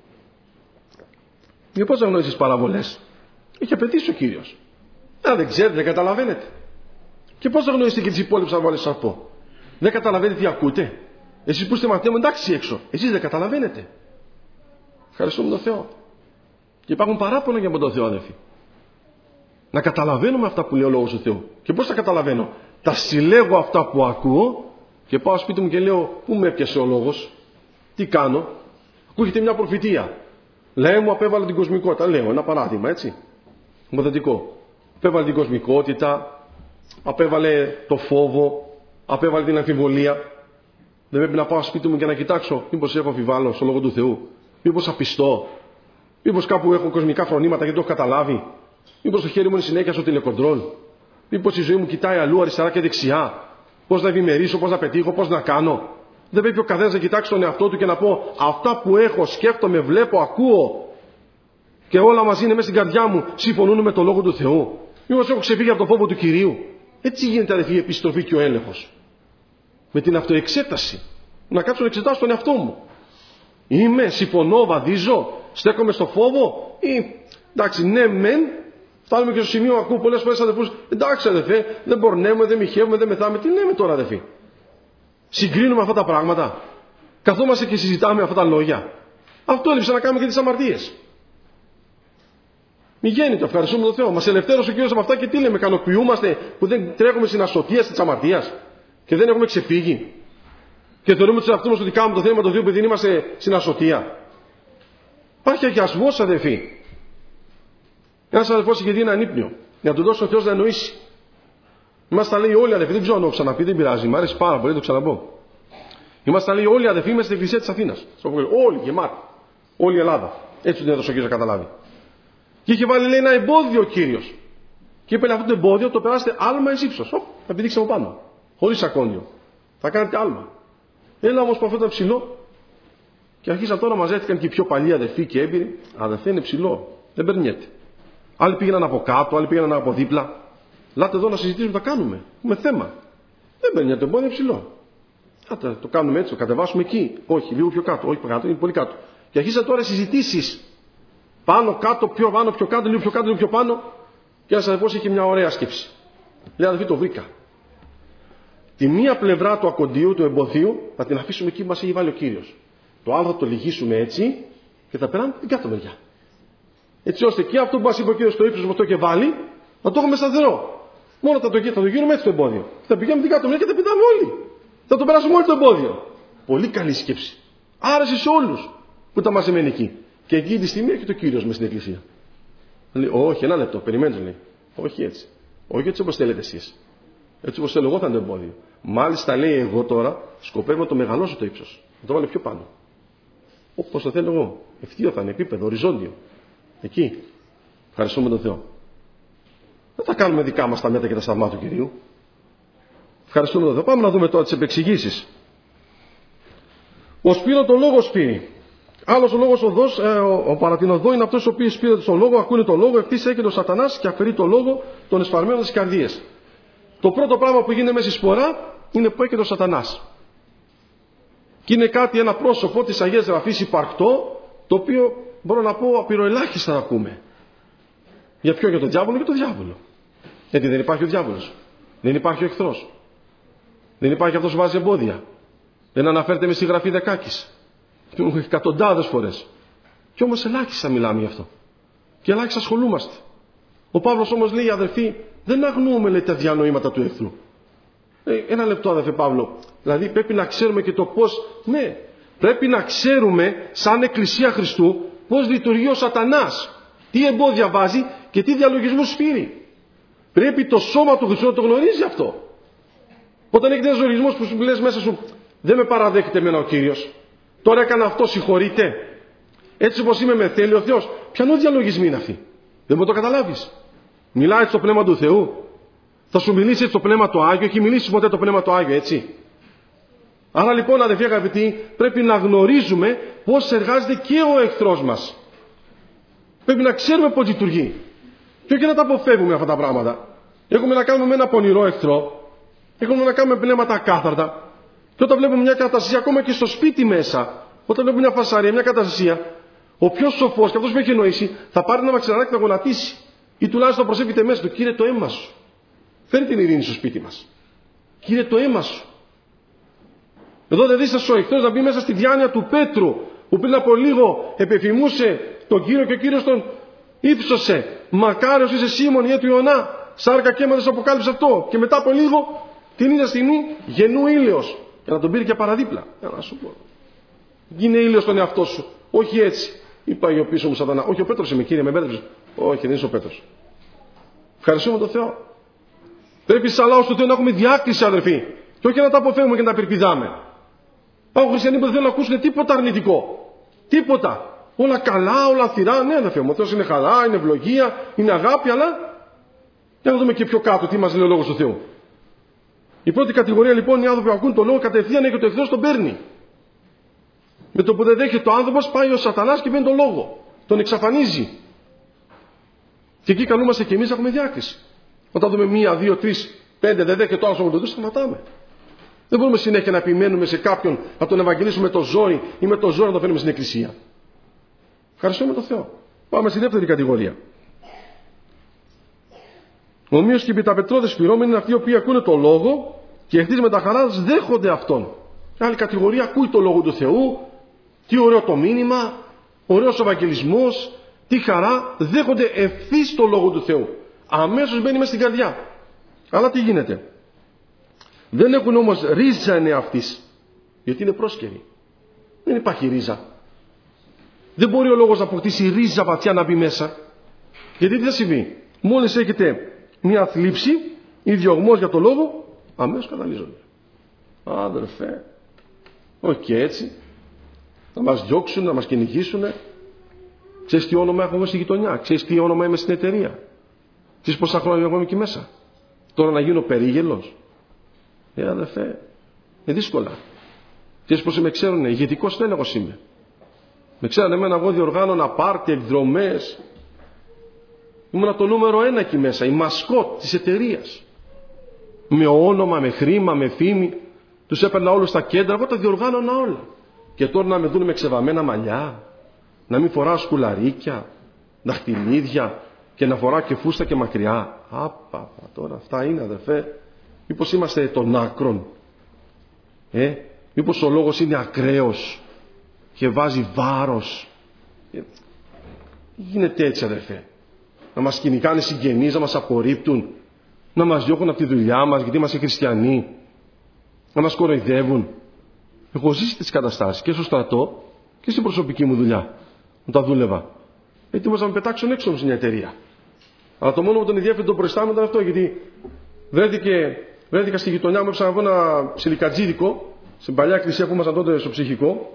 S1: Για πώς θα γνωρίσεις παραβολές? Είχε απαιτήσει ο Κύριος. Αν δεν ξέρετε, δεν καταλαβαίνετε. Και πώς θα γνωρίσετε και τις υπόλοιπες παραβολές σας πω? Δεν καταλαβαίνετε τι ακούτε? Εσείς που είστε μαθητές μου, εντάξει έξω. Εσείς δεν καταλαβαίνετε. Ευχαριστούμε τον Θεό. Και υπάρχουν παράπονα για τον Θεό, αδελφοί. Να καταλαβαίνουμε αυτά που λέει ο λόγος του Θεού. Και πώς τα καταλαβαίνω? Τα συλλέγω αυτά που ακούω και πάω σπίτι μου και λέω, πού με έπιασε ο λόγος? Τι κάνω? Ακούγεται μια προφητεία. Λέει μου, απέβαλε την κοσμικότητα. Λέω ένα παράδειγμα, έτσι. Μοδετικό. Απέβαλε την κοσμικότητα, απέβαλε το φόβο, απέβαλε την αμφιβολία. Δεν πρέπει να πάω σπίτι μου και να κοιτάξω μήπως έχω αμφιβάλλω στο λόγο του Θεού? Μήπως απιστώ? Μήπως κάπου έχω κοσμικά φρονήματα και το έχω καταλάβει? Μήπως το χέρι μου είναι συνέχεια στο τηλεκοντρόλ? Μήπως η ζωή μου κοιτάει αλλού αριστερά και δεξιά? Πώς να ευημερίσω, πώς να πετύχω, πώς να κάνω? Δεν πρέπει ο καθένας να κοιτάξει τον εαυτό του και να πω αυτά που έχω, σκέφτομαι, βλέπω, ακούω και όλα μαζί είναι μέσα στην καρδιά μου, συμφωνούν με το λόγο του Θεού? Μήπως έχω ξεφύγει από το φόβο του Κυρίου? Έτσι γίνεται, αδελφοί, η επιστροφή και ο έλεγχος. Με την αυτοεξέταση. Να κάτσω να εξετάσω τον εαυτό μου. Είμαι, συμφωνώ, βαδίζω, στέκομαι στο φόβο ή εντάξει, ναι, μεν. Φτάνουμε και στο σημείο, ακούω πολλές φορές αδελφούς, εντάξει αδελφέ, δεν πορνεύουμε, δεν μοιχεύουμε, δεν μεθάμε. Τι λέμε τώρα, αδελφοί? Συγκρίνουμε αυτά τα πράγματα? Καθόμαστε και συζητάμε αυτά τα λόγια? Αυτό έλειψε να κάνουμε και τις αμαρτίες. Μη γέννητο, ευχαριστούμε τον Θεό. Μας ελευθέρωσε ο Κύριος από αυτά και τι λέμε? Ικανοποιούμαστε που δεν τρέχουμε στην ασωτεία της αμαρτίας και δεν έχουμε ξεφύγει και θεωρούμε τους εαυτούς μας ότι κάνουμε το θέμα του Θεού επειδή δεν είμαστε στην ασωτεία? Υπάρχει αγιασμός, αδελφοί. Ένας αδελφός είχε δει έναν ύπνιο για να του δώσει ο Θεός να εννοήσει. Μας τα λέει όλοι, αδελφοί, δεν ξέρω αν το ξαναπεί, δεν πειράζει, μου άρεσε πάρα πολύ, το ξαναπώ. Είμαστε, λέει, όλοι αδελφοί μέσα στην Εκκλησία της Αθήνας. Όλοι γεμάτοι. Όλη η Ελλάδα. Έτσι την έδωσε ο Κύριος να καταλάβει. Και είχε βάλει, λέει, ένα εμπόδιο ο Κύριος. Και είπε, αυτό το εμπόδιο το περάσετε άλμα εις ύψος. Οπ, θα πηδήξει από πάνω. Χωρίς ακόνιο. Θα κάνετε άλμα. Έλα όμως που αυτό ήταν ψηλό. Και αρχίσαν τώρα, μαζεύτηκαν και οι πιο παλιοί αδελφοί και έμπειροι. Αδελφέ, είναι ψηλό. Δεν περνιέται. Άλλοι πήγαιναν από κάτω, άλλοι πήγαιναν από δίπλα. Λάτε εδώ να συζητήσουμε, τα κάνουμε. Έχουμε θέμα. Δεν περνιέται το εμπόδιο ψηλό. Άτε, το κάνουμε έτσι, το κατεβάσουμε εκεί. Όχι, λίγο πιο κάτω. Όχι, κάτω, είναι πολύ κάτω. Και αρχίσαν τώρα συζητήσεις. Πάνω, κάτω, πιο πάνω, πιο κάτω, λίγο πιο κάτω, λίγο πιο πάνω. Και ένας αδελφός είχε μια ωραία σκέψη. Λέει, αδελφοί, το βρήκα. Τη μία πλευρά του ακοντίου, του εμποδίου, θα την αφήσουμε εκεί που μας έχει βάλει ο Κύριος. Το άλλο θα το λυγίσουμε έτσι και θα περάμε την κάτω μεριά. Έτσι ώστε και αυτό που μας είπε ο Κύριος στο ύψος μας το είχε βάλει, να το έχουμε σταθερό. Μόνο θα το, θα το γύρουμε έτσι το εμπόδιο. Θα πηγαίνουμε την κάτω μεριά και θα πετάμε όλοι. Θα το περάσουμε όλοι το εμπόδιο. Πολύ καλή σκέψη. Άρεσε σε όλους που ήταν μαζεμένοι εκεί. Και εκεί τη στιγμή έρχεται ο Κύριος μες στην εκκλησία. Λέει, όχι, ένα λεπτό, περιμένετε, λέει. Όχι έτσι. Όχι έτσι όπως θέλετε εσείς. Έτσι όπως θέλω εγώ θα είναι το εμπόδιο. Μάλιστα, λέει, εγώ τώρα σκοπεύω να το μεγαλώσω το ύψος. Να το βάλω πιο πάνω. Όπως το θέλω εγώ. Ευθείο θα είναι, επίπεδο, οριζόντιο. Εκεί. Ευχαριστούμε τον Θεό. Δεν θα κάνουμε δικά μας τα μέτρα και τα σταυμά του Κυρίου. Ευχαριστούμε τον Θεό. Πάμε να δούμε τώρα τις επεξηγήσεις. Ο Σπύρο το λόγο σπείρει. Άλλος ο λόγος οδός, ε, ο, ο παρατηνοδό είναι αυτός ο οποίος σπείρεται στον λόγο, ακούνε τον λόγο, ευθύς έρχεται ο Σατανάς και αφαιρεί τον λόγο των εσφαρμένων της καρδίες. Το πρώτο πράγμα που γίνεται μέσα στη σπορά είναι που έρχεται ο Σατανάς. Και είναι κάτι, ένα πρόσωπο της Αγίας Γραφής υπαρκτό, το οποίο μπορώ να πω απειροελάχιστα να ακούμε. Για ποιο? Για τον διάβολο? Για τον διάβολο. Γιατί δεν υπάρχει ο διάβολος. Δεν υπάρχει ο εχθρός. Δεν υπάρχει αυτός που βάζει εμπόδια. Δεν αναφέρεται με στη Γραφή Δεκάκης. Εκατοντάδες φορές. Και όμως ελάχιστα μιλάμε γι' αυτό. Και ελάχιστα ασχολούμαστε. Ο Παύλος όμως λέει, αδελφοί, δεν αγνοούμε, λέει, τα διανοήματα του εχθρού. Ε, ένα λεπτό, αδελφέ Παύλο. Δηλαδή πρέπει να ξέρουμε και το πώς. Ναι, πρέπει να ξέρουμε σαν Εκκλησία Χριστού πώς λειτουργεί ο Σατανάς. Τι εμπόδια βάζει και τι διαλογισμούς σφύρει. Πρέπει το σώμα του Χριστού να το γνωρίζει αυτό. Όταν έχετε ένας λογισμός που σου λες μέσα σου, δεν με παραδέχεται εμένα ο Κύριος. Τώρα έκανα αυτό, συγχωρείτε. Έτσι όπως είμαι με θέλει ο Θεός. Ποιανό διαλογισμοί είναι αυτοί? Δεν μου το καταλάβεις. Μιλάει στο πνεύμα του Θεού. Θα σου μιλήσει το πνεύμα το Άγιο. Έχει μιλήσει ποτέ το πνεύμα το Άγιο, έτσι? Άρα λοιπόν, αδελφοί αγαπητοί, πρέπει να γνωρίζουμε πώς εργάζεται και ο εχθρός μας. Πρέπει να ξέρουμε πώς λειτουργεί. Και όχι να τα αποφεύγουμε αυτά τα πράγματα. Έχουμε να κάνουμε με ένα πονηρό εχθρό. Έχουμε να κάνουμε πνεύματα ακάθαρτα. Και όταν βλέπουμε μια καταστασία, ακόμα και στο σπίτι μέσα, όταν βλέπουμε μια φασαρία, μια καταστασία, ο πιο σοφός και αυτός που έχει εννοήσει, θα πάρει ένα μαξιλαράκι να γονατίσει. Ή τουλάχιστον προσεύχεται μέσα του, Κύριε, το αίμα σου. Φέρει την ειρήνη στο σπίτι μας. Κύριε, το αίμα σου. Εδώ δεν δίστασε ο εχθρός να μπει μέσα στη διάνοια του Πέτρου, που πριν από λίγο επεφημούσε τον Κύριο και ο Κύριος τον ύψωσε. Μακάριος είσαι Σίμων, ιέ του Ιωνά. Σάρκα και αίματος αποκάλυψε αυτό. Και μετά από λίγο, την ίδια στιγμή, γεννού ήλαιος. Και να τον πήρε και παραδίπλα. Για να σου πω. Γίνε ήλιος στον εαυτό σου. Όχι έτσι. Είπα ο πίσω μου Σατανά. Όχι, ο Πέτρος είμαι, Κύριε, με μπέρδεψε. Όχι, δεν είσαι ο Πέτρος. Ευχαριστούμε τον Θεό. Πρέπει σαν λαός του Θεού να έχουμε διάκριση, αδερφοί. Και όχι να τα αποφεύγουμε και να τα περπηδάμε. Υπάρχουν χριστιανοί που δεν θέλουν να ακούσουν τίποτα αρνητικό. Τίποτα. Όλα καλά, όλα θυρά. Ναι, αδερφέ μου, ο Θεός είναι χαρά, είναι ευλογία, είναι αγάπη, αλλά. Για να δούμε και πιο κάτω τι μας λέει ο λόγος του Θεού. Η πρώτη κατηγορία λοιπόν, οι άνθρωποι που ακούν τον λόγο κατευθείαν έχει το εχθρός τον παίρνει. Με το που δεν δέχεται το άνθρωπος, πάει ο Σατανάς και παίρνει τον λόγο. Τον εξαφανίζει. Και εκεί καλούμαστε και εμείς να έχουμε διάκριση. Όταν δούμε μία, δύο, τρεις, πέντε, δεν δέχεται το άνθρωπο τον σταματάμε. Δεν μπορούμε συνέχεια να επιμένουμε σε κάποιον να τον ευαγγελίσουμε με το ζόρι ή με το ζόρι να τον φέρουμε στην εκκλησία. Ευχαριστούμε τον Θεό. Πάμε στη δεύτερη κατηγορία. Ομοίως και οι πιταπετρώδες σπυρώμενοι είναι αυτοί οι οποίοι ακούνε το λόγο και ευθύς με τα χαράς δέχονται αυτόν. Άλλη κατηγορία ακούει το λόγο του Θεού, τι ωραίο το μήνυμα, ωραίος ευαγγελισμός, τι χαρά, δέχονται ευθύς το λόγο του Θεού. Αμέσως μπαίνει μέσα στην καρδιά. Αλλά τι γίνεται? Δεν έχουν όμως ρίζα εν αυτής, γιατί είναι πρόσκαιροι. Δεν υπάρχει ρίζα. Δεν μπορεί ο λόγος να αποκτήσει ρίζα βαθιά να μπει μέσα. Γιατί τι θα συμβεί? Μόλις έχετε μια θλίψη ή διωγμός για το λόγο, αμέσως καταλύζονται. Αδερφέ, Όχι και έτσι. Να μας διώξουν, να μας κυνηγήσουν. Ξέρεις τι όνομα έχουμε στη γειτονιά, ξέρεις τι όνομα είμαι στην εταιρεία. Ξέρεις πόσα χρόνια εγώ είμαι εκεί μέσα. Τώρα να γίνω περίγελος. Ε, αδερφέ, είναι δύσκολα. Ξέρεις πως με ξέρουνε, ηγετικός στέλεχος είμαι. Με ξέρανε εμένα, εγώ διοργάνωνα πάρτι, εκδρομές. Ήμουνα το νούμερο ένα εκεί μέσα, η μασκότ της εταιρείας. Με όνομα, με χρήμα, με φήμη. Τους έπαιρνα όλους στα κέντρα, εγώ τα διοργάνωνα όλα. Και τώρα να με δουν με ξεβαμμένα μαλλιά, να μην φοράω σκουλαρίκια, δαχτυλίδια και να φοράω και φούστα και μακριά. Άπα, τώρα αυτά είναι, αδερφέ. Μήπως είμαστε των άκρων. Ε, μήπως ο λόγος είναι ακραίος και βάζει βάρος. Ε, γίνεται έτσι, αδερφέ. Να μας κυνηγάνε συγγενείς, να μας απορρίπτουν, να μας διώχνουν από τη δουλειά μας γιατί είμαστε χριστιανοί, να μας κοροϊδεύουν. Έχω ζήσει τις καταστάσεις και στο στρατό και στην προσωπική μου δουλειά. Μου τα δούλευα. Έτοιμος να με πετάξουν έξω στην εταιρεία. Αλλά το μόνο που τον ενδιέφερε τον προϊστάμενο ήταν αυτό, γιατί βρέθηκε, βρέθηκα στη γειτονιά μου, έψανα να βγω ένα ψιλικατζίδικο, στην παλιά εκκλησία που ήμασταν τότε στο ψυχικό,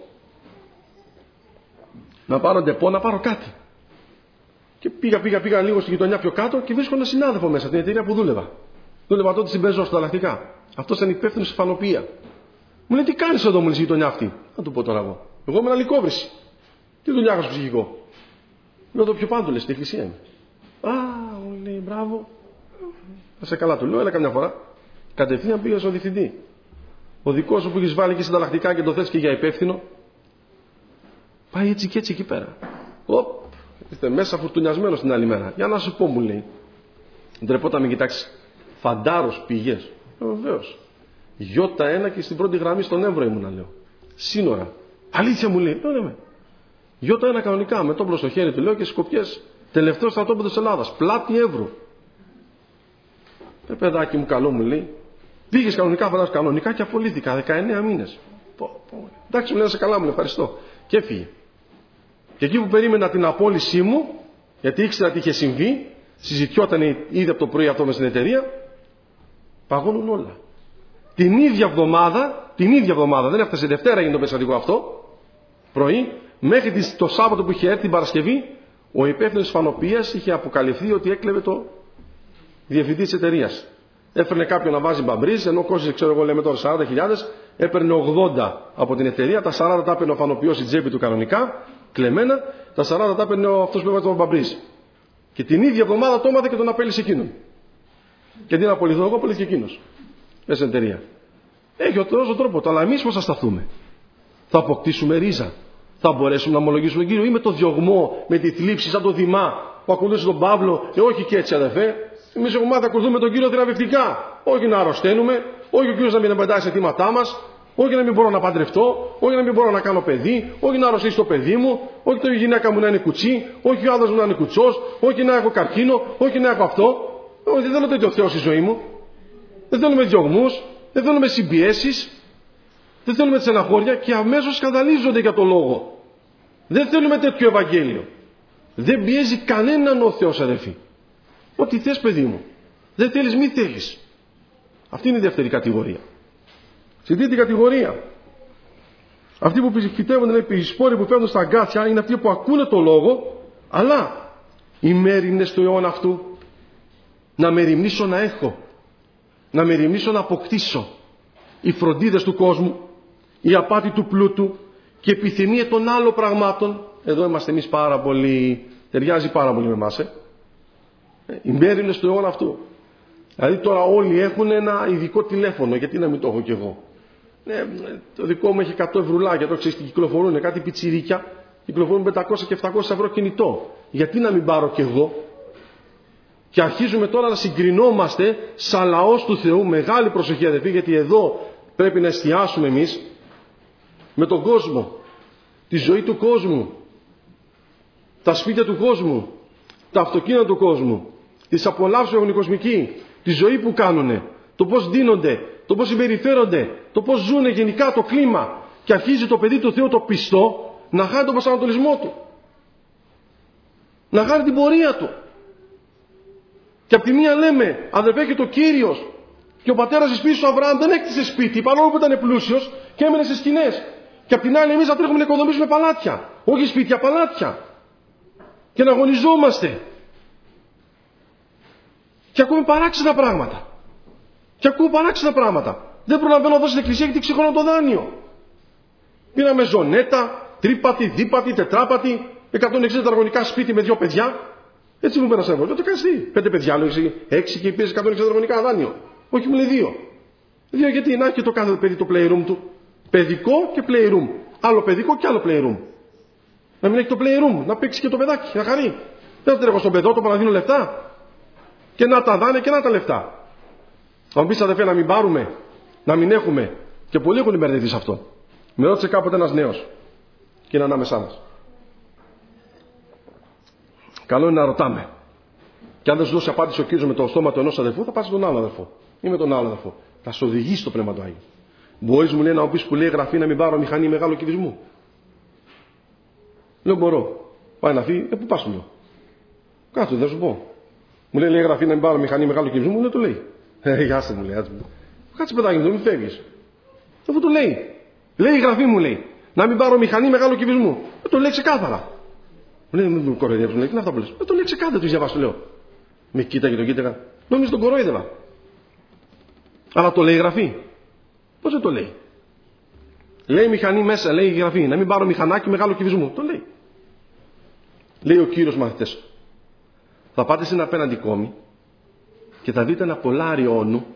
S1: να πάρω ντεπό, να πάρω κάτι. Και πήγα, πήγα, πήγα λίγο στη γειτονιά πιο κάτω και βρίσκω ένα συνάδελφο μέσα, την εταιρεία που δούλευα. Δούλευα τότε στην Πεζό, στα Λαχτικά. Αυτό ήταν υπεύθυνος στη φανοπία. Μου λέει, τι κάνεις εδώ, μου λέει, στη γειτονιά αυτή. Να του πω τώρα εγώ. Εγώ είμαι αλικόβρηση. Τι δουλειά έχω στο ψυχικό. Λέω το πιο πάντου, λέει, στην εκκλησία είναι. Α, μου λέει, μπράβο. Θα σε καλά, του λέω, έλα καμιά φορά. Κατευθείαν πήγα στον διευθυντή. Ο δικός σου που έχεις βάλει και στα Λαχτικά και το θες και για υπεύθυνο. Πάει έτσι και έτσι εκεί πέρα. Οπ, είστε μέσα φουρτουνιασμένος την άλλη μέρα. Για να σου πω, μου λέει. Ντρεπόταν με κοιτάξει. Φαντάρος πήγες. Βεβαίως. Γιώτα ένα και στην πρώτη γραμμή στον Εύρο ήμουνα, λέω. Σύνορα. Αλήθεια, μου λέει. Ναι, ναι. Γιώτα ένα κανονικά, με το στο χέρι του, λέω, και σκοπιές. Τελευταίο στρατόπεδο της Ελλάδας. Πλάτη Εύρου. Ε, παιδάκι μου, καλό, μου λέει. Πήγες κανονικά, φαντάζομαι κανονικά και απολύθηκα. δεκαεννέα μήνες. Πω, πω. Εντάξει, μου λέει, σε καλά, μου λέει, ευχαριστώ. Και έφυγε. Και εκεί που περίμενα την απόλυσή μου, γιατί ήξερα τι είχε συμβεί, συζητιόταν ήδη από το πρωί αυτό μες στην εταιρεία, παγώνουν όλα. Την ίδια εβδομάδα, την ίδια εβδομάδα, δεν έφτασε Δευτέρα έγινε το περιστατικό αυτό, πρωί, μέχρι το Σάββατο που είχε έρθει την Παρασκευή, ο υπεύθυνος της φανοπίας είχε αποκαλυφθεί ότι έκλεβε το διευθυντή της εταιρείας. Έφερνε κάποιον να βάζει μπαμπρίζ, ενώ κόστιζε, ξέρω εγώ, λέμε τώρα σαράντα χιλιάδες, έπαιρνε ογδόντα από την εταιρεία, τα σαράντα τα έπαιρνε ο φανοποιός στην τσέπη του κανονικά, κλεμμένα, τα σαράντα τα έπαιρνε αυτός που έβαζε τον μπαμπρίζ. Και την ίδια εβδομάδα το έμαθε και τον απέλυσε εκείνον. Και αντί να απολυθώ εγώ, απολύθηκε εκείνος. Μέσα στην εταιρεία. Έχει ο Θεός τον τρόπο του, αλλά εμείς πώς θα σταθούμε. Θα αποκτήσουμε ρίζα. Θα μπορέσουμε να ομολογήσουμε τον Κύριο ή με το διωγμό, με τη θλίψη, σαν το Δημά που ακολούθησε τον Παύλο. Ε, όχι και έτσι, αδερφέ. Εμείς έχουμε μάθει να ακολουθούμε τον Κύριο θεραπευτικά. Όχι να αρρωσταίνουμε, όχι ο Κύριος να μην απαντάει σε αιτήματά μας, όχι να μην μπορώ να παντρευτώ, όχι να μην μπορώ να κάνω παιδί, όχι να αρρωστήσει το παιδί μου, όχι το η γυναίκα μου να είναι κουτσί, όχι ο άντρας μου να είναι κουτσός, όχι να έχω καρκίνο, όχι να έχω αυτό. Όχι, δεν θέλω τέτοιο Θεό στη ζωή μου. Δεν θέλουμε διωγμούς, δεν θέλουμε συμπιέσεις, δεν θέλουμε στεναχώρια και αμέσως σκανδαλίζονται για το λόγο. Δεν θέλουμε τέτοιο Ευαγγέλιο. Δεν πιέζει κανέναν ο Θεός, αδερφοί. Ό,τι θες, παιδί μου. Δεν θέλεις, μη θέλεις. Αυτή είναι η δεύτερη κατηγορία. Στην τρίτη κατηγορία, αυτοί που πιστεύουν είναι οι σπόροι που φεύγουν στα αγκάθια, είναι αυτοί που ακούνε το λόγο, αλλά η μέρη είναι στο αιώνα αυτού να μεριμνήσω να έχω, να μεριμνήσω να αποκτήσω. Οι φροντίδες του κόσμου, η απάτη του πλούτου και η επιθυμία των άλλων πραγμάτων. Εδώ είμαστε εμείς πάρα πολύ, ταιριάζει πάρα πολύ με εμάς. Ε. Η μέρη είναι στο αιώνα αυτού. Δηλαδή τώρα όλοι έχουν ένα ειδικό τηλέφωνο, γιατί να μην το έχω κι εγώ. Ναι, το δικό μου έχει εκατό ευρουλάκια, το ξέρεις τι κυκλοφορούν, κάτι πιτσιρίκια, κυκλοφορούν πεντακόσια και επτακόσια ευρώ κινητό. Γιατί να μην πάρω κι εγώ. Και αρχίζουμε τώρα να συγκρινόμαστε σαν λαός του Θεού, μεγάλη προσοχή αδερφοί, γιατί εδώ πρέπει να εστιάσουμε εμείς με τον κόσμο, τη ζωή του κόσμου, τα σπίτια του κόσμου, τα αυτοκίνητα του κόσμου, τις απολαύσεις του κοσμική, τη ζωή που κάνουνε, το πώς δίνονται, το πώς συμπεριφέρονται, το πώς ζουνε γενικά το κλίμα, και αρχίζει το παιδί του Θεού το πιστό να χάνει τον προσανατολισμό του, να χάνει την πορεία του. Και από τη μία λέμε, αδερφέ, και το Κύριος και ο πατέρας της πίσης του Αβραάμ δεν έκτισε σπίτι, παρόλο που ήταν πλούσιος, και έμενε σε σκηνές. Και απ' την άλλη εμείς θα τρέχουμε να οικοδομήσουμε παλάτια. Όχι σπίτια, παλάτια. Και να αγωνιζόμαστε. Και ακούμε παράξενα πράγματα. Και ακούω παράξενα πράγματα. Δεν προλαβαίνω να δω στην εκκλησία γιατί ξεχώνω το δάνειο. Πήραμε ζωνέτα, τρίπατη, δίπατη, τετράπατη, εκατόν εξήντα τετραγωνικά σπίτι με δύο παιδιά. Έτσι μου πέρασε εγώ. Το κάνεις τι. Πέντε παιδιά, λέω εσύ, έξι και πήρες εκατόν εξήντα τετραγωνικά δάνειο. Όχι, μου λέει δύο. Δύο γιατί να έχει και το κάθε παιδί το playroom του. Παιδικό και playroom. Άλλο παιδικό και άλλο playroom. Να μην έχει το playroom, να παίξει και το παιδάκι, να χαρεί. Δεν θα τρέχω στον παιδό, το παραδίνω λεφτά. Και να τα δάνε και να τα λεφτά. Θα μου πεις αδερφέ να μην πάρουμε, να μην έχουμε. Και πολλοί έχουν μπερδευτεί σε αυτό. Με ρώτησε κάποτε ένας νέος. Και είναι ανάμεσά μας. Καλό είναι να ρωτάμε. Και αν δεν σου δώσει απάντηση ο Κύριος με το στόμα του ενός αδερφού, θα πας στον άλλο αδερφό. Ή με τον άλλο αδερφό. Θα σου οδηγήσει το Πνεύμα του Άγιο. Μπορείς, μου λέει, να μου πεις που λέει γραφή να μην πάρω μηχανή μεγάλο κυβισμού. Λέω μπορώ. Πάει να φύγει, ε, πού πας, του λέω. Κάτω, δεν σου πω. Μου λέει, λέει γραφή να μην πάρω μηχανή μεγάλο κυβισμού, μου λέει το λέει. Ε, γεια σας, μου λέει. Κάτσε παιδάκι μου, μην φεύγεις. Αυτό το λέει. Λέει η γραφή μου, λέει. Να μην πάρω μηχανή μεγάλο κυβισμού. Ε, το λέει ξεκάθαρα. Μου λέει, μην μου κοροϊδεύεις, μου λέει, τι είναι αυτά που λες. Ε, το λέει ξεκάθαρα, του διαβάσω, λέω. Με κοίταγε, τον κοίταγα. Νόμιζε τον κοροϊδεύα. Αλλά το λέει η γραφή. Πώς δεν το λέει. Λέει μηχανή μέσα, λέει η γραφή. Να μην πάρω μηχανάκι μεγάλο κυβισμού. Το λέει. Λέει ο Κύριος μαθητές. Θα πάτε σε ένα απέναντι κόμι και θα δείτε ένα πολλάριο όνου.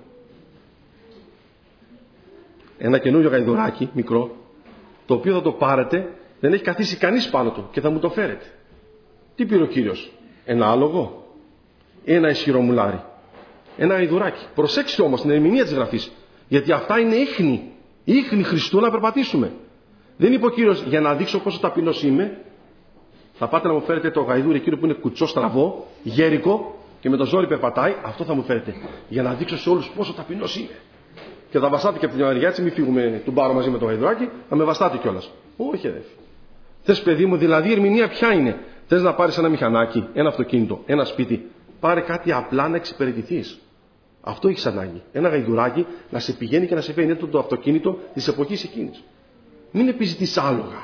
S1: Ένα καινούριο γαϊδουράκι μικρό, το οποίο θα το πάρετε, δεν έχει καθίσει κανείς πάνω του και θα μου το φέρετε. Τι πήρε ο Κύριος. Ένα άλογο. Ένα ισχυρό μουλάρι. Ένα γαϊδουράκι. Προσέξτε όμως την ερμηνεία της γραφής. Γιατί αυτά είναι ίχνη. Ίχνη Χριστού να περπατήσουμε. Δεν είπε ο Κύριος για να δείξω πόσο ταπεινός είμαι. Θα πάτε να μου φέρετε το γαϊδούρι εκείνο που είναι κουτσό στραβό, γέρικο και με το ζόρι περπατάει. Αυτό θα μου φέρετε. Για να δείξω σε όλους πόσο ταπεινός είμαι. Και θα βαστάτε και από την μεριά έτσι, μην φύγουμε του μπάρο μαζί με το γαϊδουράκι, θα με βαστάτε κιόλας. Όχι, αδερφή. Θες, παιδί μου, δηλαδή η ερμηνεία ποια είναι. Θες να πάρεις ένα μηχανάκι, ένα αυτοκίνητο, ένα σπίτι. Πάρε κάτι απλά να εξυπηρετηθείς. Αυτό έχεις ανάγκη. Ένα γαϊδουράκι να σε πηγαίνει και να σε φέρει. Είναι το αυτοκίνητο της εποχής εκείνης. Μην επιζητείς άλογα.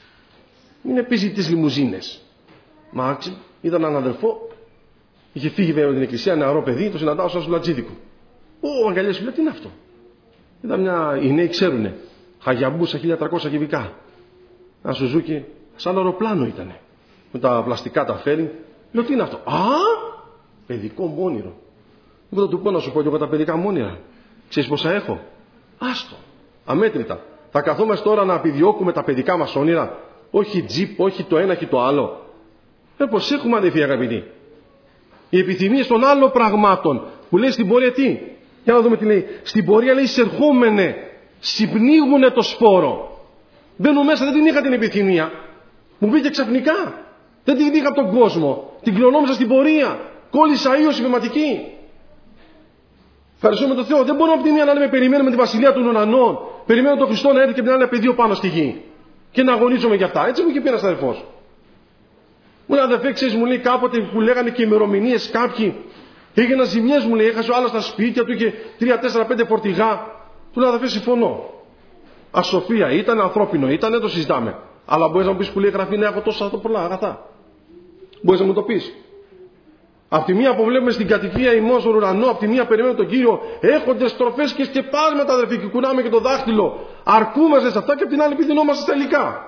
S1: Μην επιζητείς λιμουζίνες. Μα άξι, είδα έναν αδερφό, είχε φύγει βέβαια από την εκκλησία, νεαρό παιδί, το συναντάω σαν σουλατζίδικο. Ω, αγκαλιές σου λέει, τι είναι αυτό. Είδα μια, οι νέοι ξέρουνε, Χαγιαμπούσα χίλια τριακόσια κυβικά. Ένα Σουζούκι, σαν αεροπλάνο ήτανε. Με τα πλαστικά τα φέρει. Λέω, τι είναι αυτό. Α, παιδικό μου όνειρο. Δεν θα του πω να σου πω και εγώ τα παιδικά μου όνειρα. Ξέρεις πόσα έχω. Άστο. Αμέτρητα. Θα καθόμαστε τώρα να επιδιώκουμε τα παιδικά μας όνειρα. Όχι τζιπ, όχι το ένα και το άλλο. Ε, πως έχουμε αδελφοί αγαπητοί. Οι επιθυμίες των άλλων πραγμάτων που λέει στην πορεία τι. Για να δούμε τι λέει. Στην πορεία λέει εισερχόμενε, συμπνίγουνε το σπόρο. Μπαίνω μέσα, δεν την είχα την επιθυμία. Μου μπήκε ξαφνικά. Δεν την είχα από τον κόσμο. Την κληρονόμησα στην πορεία. Κόλλησα ίωση πνευματική. Ευχαριστούμε τον Θεό. Δεν μπορούμε από τη μία να λέμε περιμένουμε τη βασιλεία των ουρανών. Περιμένουμε τον Χριστό να έρθει και την άλλη πεδίο πάνω στη γη. Και να αγωνίζομαι για αυτά. Έτσι μου είχε πει ένας αδερφός. Μου λέει αδερφέ, ξέρεις, μου λέει κάποτε που λέγανε και ημερομηνίες κάποιοι. Έγιναν ζημιές, μου λέει, έχασε ο άλλος τα σπίτια του, είχε τρία, τέσσερα, πέντε φορτηγά. Του λέω αδερφέ, συμφωνώ. Ασοφία ήταν, ανθρώπινο ήταν, δεν το συζητάμε. Αλλά μπορείς να μου πεις που λέει γραφή να έχω τόσα πολλά αγαθά. Μπορείς να μου το πεις. Απ' τη μία αποβλέπουμε στην κατοικία ημών στον ουρανό, απ' τη μία περιμένουμε τον Κύριο, έχονται στροφές και σκεπάσματα αδερφοί, και κουνάμε και το δάχτυλο. Αρκούμαστε σε αυτά και απ' την άλλη επιδεινόμαστε στα υλικά.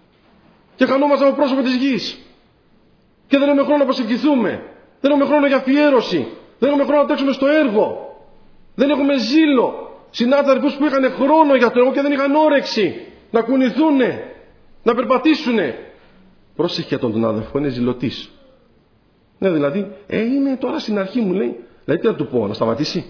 S1: Και χανόμαστε από πρόσωπο της γης. Και δεν έχουμε χρόνο να προσευχηθούμε. Δεν έχουμε χρόνο για αφιέρωση. Δεν έχουμε χρόνο να τρέξουμε στο έργο. Δεν έχουμε ζήλο. Συνάδελφοι αδερφούς που είχαν χρόνο για το έργο και δεν είχαν όρεξη να κουνηθούνε, να περπατήσουνε. Πρόσεχε τον τον αδερφό, είναι ζηλωτής. Ναι, δηλαδή, ε, είναι τώρα στην αρχή μου λέει. Δηλαδή, τι να του πω, να σταματήσει.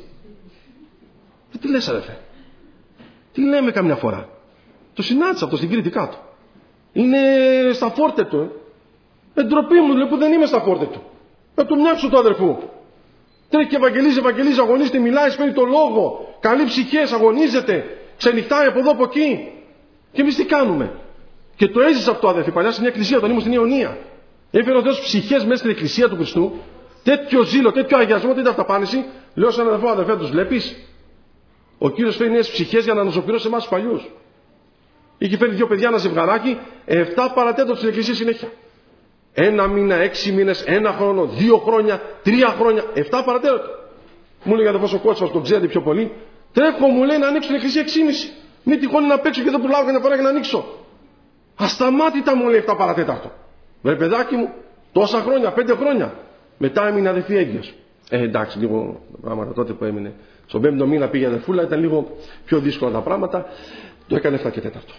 S1: Ε, τι λες, αδερφέ. Τι λέμε καμιά φορά. Το συνάντησα αυτό στην Κρήτη κάτω. Είναι στα φόρτε του. Ε, ντροπή μου, λέει, που δεν είμαι στα φόρτε του. Να του μοιάξω του αδερφού. Τρέχει και ευαγγελίζει, ευαγγελίζει, αγωνίζεται, μιλάει, σπέρνει το λόγο. Καλεί ψυχές, αγωνίζεται. Ξενυχτάει από εδώ από εκεί. Και εμείς τι κάνουμε. Και το έζησα αυτό, αδερφή, παλιά σε μια εκκλησία, όταν ήμουν στην Ιωνία. Έφερε ο Θεός ψυχές μέσα στην εκκλησία του Χριστού. Τέτοιο ζήλο, τέτοιο αγιασμό, τέτοια αυταπάνηση. Λέω σε έναν αδερφό, αδερφέ, τους βλέπεις. Ο Κύριος φέρει νέες ψυχές για να νοσοποιήσει εμάς τους παλιούς. Είχε φέρει δύο παιδιά, ένα ζευγαράκι, εφτά παρατέταρτο στην εκκλησία συνέχεια. Ένα μήνα, έξι μήνες, ένα χρόνο, δύο χρόνια, τρία χρόνια, εφτά παρατέταρτο. Μου λέει αδερφός ο Κότσος, τον ξέρετε πιο πολύ. Τρέχω, μου λέει, να ανοίξω την εκκλησία έξι και μισή. Μην τυχόν να παίξω και δεν πουλάω κανένα φορά για να ανοίξω. Ασταμάτητα μου λέει εφτά παρατέταρτο. Βρε παιδάκι μου, τόσα χρόνια, πέντε χρόνια. Μετά έμεινε αδερφή έγκυος. Ε, εντάξει, λίγο τα πράγματα τότε που έμεινε. Στον πέμπτο μήνα πήγε αδερφούλα, ήταν λίγο πιο δύσκολα τα πράγματα. Το έκανε εφτά και τέταρτο.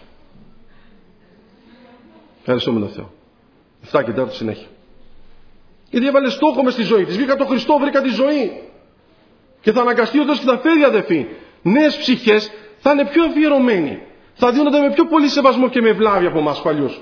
S1: Ευχαριστούμε τον Θεό. εφτά και τέταρτο συνέχεια. Γιατί έβαλε στόχο μες στη ζωή της. Βρήκα τον Χριστό, βρήκα τη ζωή. Και θα αναγκαστεί ο Θεός και θα φέρει αδερφοί. Νέες ψυχές θα είναι πιο αφιερωμένοι. Θα δίνονται με πιο πολύ σεβασμό και με ευλάβεια από εμάς παλιούς.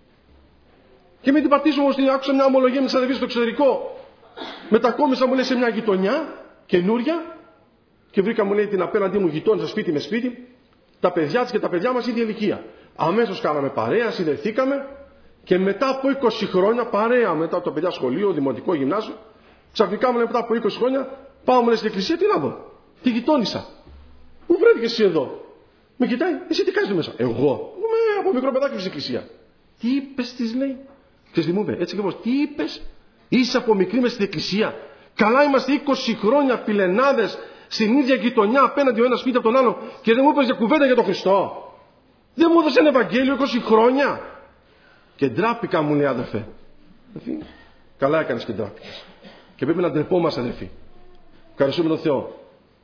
S1: Και με την πατήσω όμως, άκουσα μια ομολογία με τις αδερφές στο εξωτερικό. Μετακόμισα, μου λέει, σε μια γειτονιά καινούρια και βρήκα, μου λέει, την απέναντί μου γειτόνισσα σπίτι με σπίτι. Τα παιδιά της και τα παιδιά μας ίδια ηλικία. Αμέσως κάναμε παρέα, συνδεθήκαμε και μετά από είκοσι χρόνια, παρέα μετά από τα παιδιά σχολείο, δημοτικό, γυμνάσιο, ξαφνικά μου λέει μετά από είκοσι χρόνια, πάω μου λέει στην εκκλησία, τι να δω. Τη γειτόνισσα. Πού βρέθηκες εσύ εδώ? Με κοιτάει, εσύ τι κάνεις εδώ μέσα? Εγώ. Είμαι από μικρό παιδάκι στην εκκλησία. Τι είπες, της λέει. Ξέρεις τι μου είπε, έτσι ακριβώς, τι είπες, είσαι από μικρή μες στην εκκλησία. Καλά είμαστε είκοσι χρόνια φιλενάδες στην ίδια γειτονιά απέναντι ο ένας σπίτι από τον άλλο και δεν μου είπες για κουβέντα για τον Χριστό. Δεν μου έδωσε ένα Ευαγγέλιο είκοσι χρόνια. Και ντράπηκα, μου λέει, αδερφέ. Αδερφή, καλά έκανες και ντράπηκες. Και πρέπει να ντρεπόμαστε, αδερφοί. Ευχαριστούμε τον Θεό.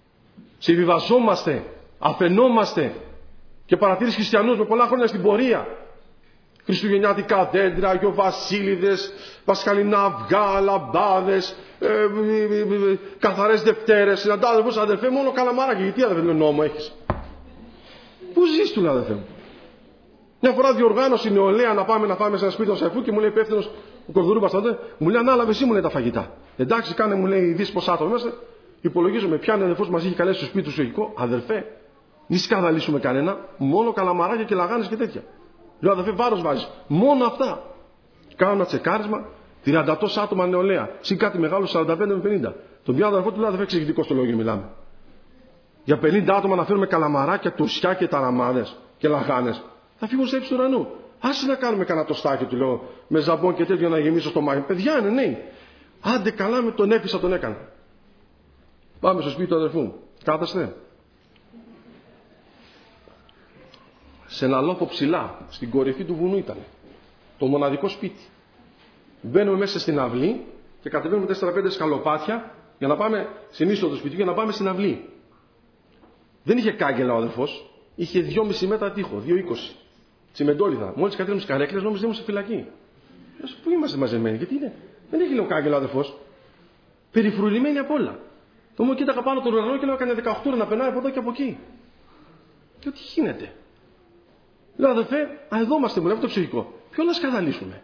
S1: Συμβιβαζόμαστε, αφαινόμαστε και παρατήρεις χριστιανούς με πολλά χρόνια στην πορεία. Χριστουγεννιάτικα δέντρα, Αγιοβασίλειδες, πασχαλινά αυγά, λαμπάδες, ε, ε, ε, ε, καθαρές Δευτέρες. Συναντάω αδερφούς, αδερφέ, μόνο καλαμάρακι. Γιατί αδερφέ, λέει, νόμο έχεις? Πού ζεις του, λέει, αδερφέ μου? Μια φορά διοργάνωση νεολαία να πάμε να φάμε σε ένα σπίτι του Σαϊφού και μου λέει υπεύθυνος ο Κορδουρούμπας τότε, μου λέει ανάλαβε εσύ, μου λέει, τα φαγητά. Εντάξει, κάνε, μου λέει, δεις ποσά άτομα είμαστε. Υπολογίζουμε, πιάνει αδερφός μας είχε καλέσει στο σπίτι του σογικό, αδερφέ, μη σκανδαλίσουμε κανένα, μόνο καλαμαράκια και λαγάνες και τέτοια. Λέω, αδερφέ, βάρος βάζεις. Μόνο αυτά. Κάνω ένα τσεκάρισμα, τριάντα τόσα άτομα νεολαία, συν κάτι μεγάλο σαράντα πέντε με πενήντα. Τον πιάνω αδερφό του, λέει, αδερφέ, εξηγητικό στο λόγιο μιλάμε. Για πενήντα άτομα να φέρουμε καλαμαράκια, τουσιά και ταραμάδες και λαγάνες. Θα φύγω σε ύψη του ουρανού. Άσε να κάνουμε κανένα τοστάκι, του λέω, με ζαμπόν και τέτοιο να γεμίσω στο μάχη. Παιδιά είναι νέοι. Άντε καλά, με τον έφυσα τον έκανα. Πάμε στο σπίτι του αδερφού μου. Κάθεστε. Σε ένα λόφο ψηλά, στην κορυφή του βουνού ήταν. Το μοναδικό σπίτι. Μπαίνουμε μέσα στην αυλή και κατεβαίνουμε τέσσερα πέντε σκαλοπάτια για να πάμε στην είσοδο του σπιτιού για να πάμε στην αυλή. Δεν είχε κάγκελα ο αδερφός. Είχε δυόμιση μέτρα τείχο, δύο είκοσι. Τσιμεντόλιδα. Μόλις κατέβαιναμε στις καρέκλες, νόμιζα ήμουν σε φυλακή. Πού είμαστε μαζεμένοι, γιατί είναι. Δεν έχει λέω κάγκελα ο αδερφός. Περιφρουρημένοι απ' όλα. Το μου κοίταγα πάνω τον ουρανό και λέω: έκανε δεκαοκτώ να περνάει από εδώ και από εκεί. Και τι γίνεται. Λέω: αδερφέ, α, εδώ είμαστε, μου λέει, αυτό το ψυχικό. Ποιο να σκανδαλίσουμε.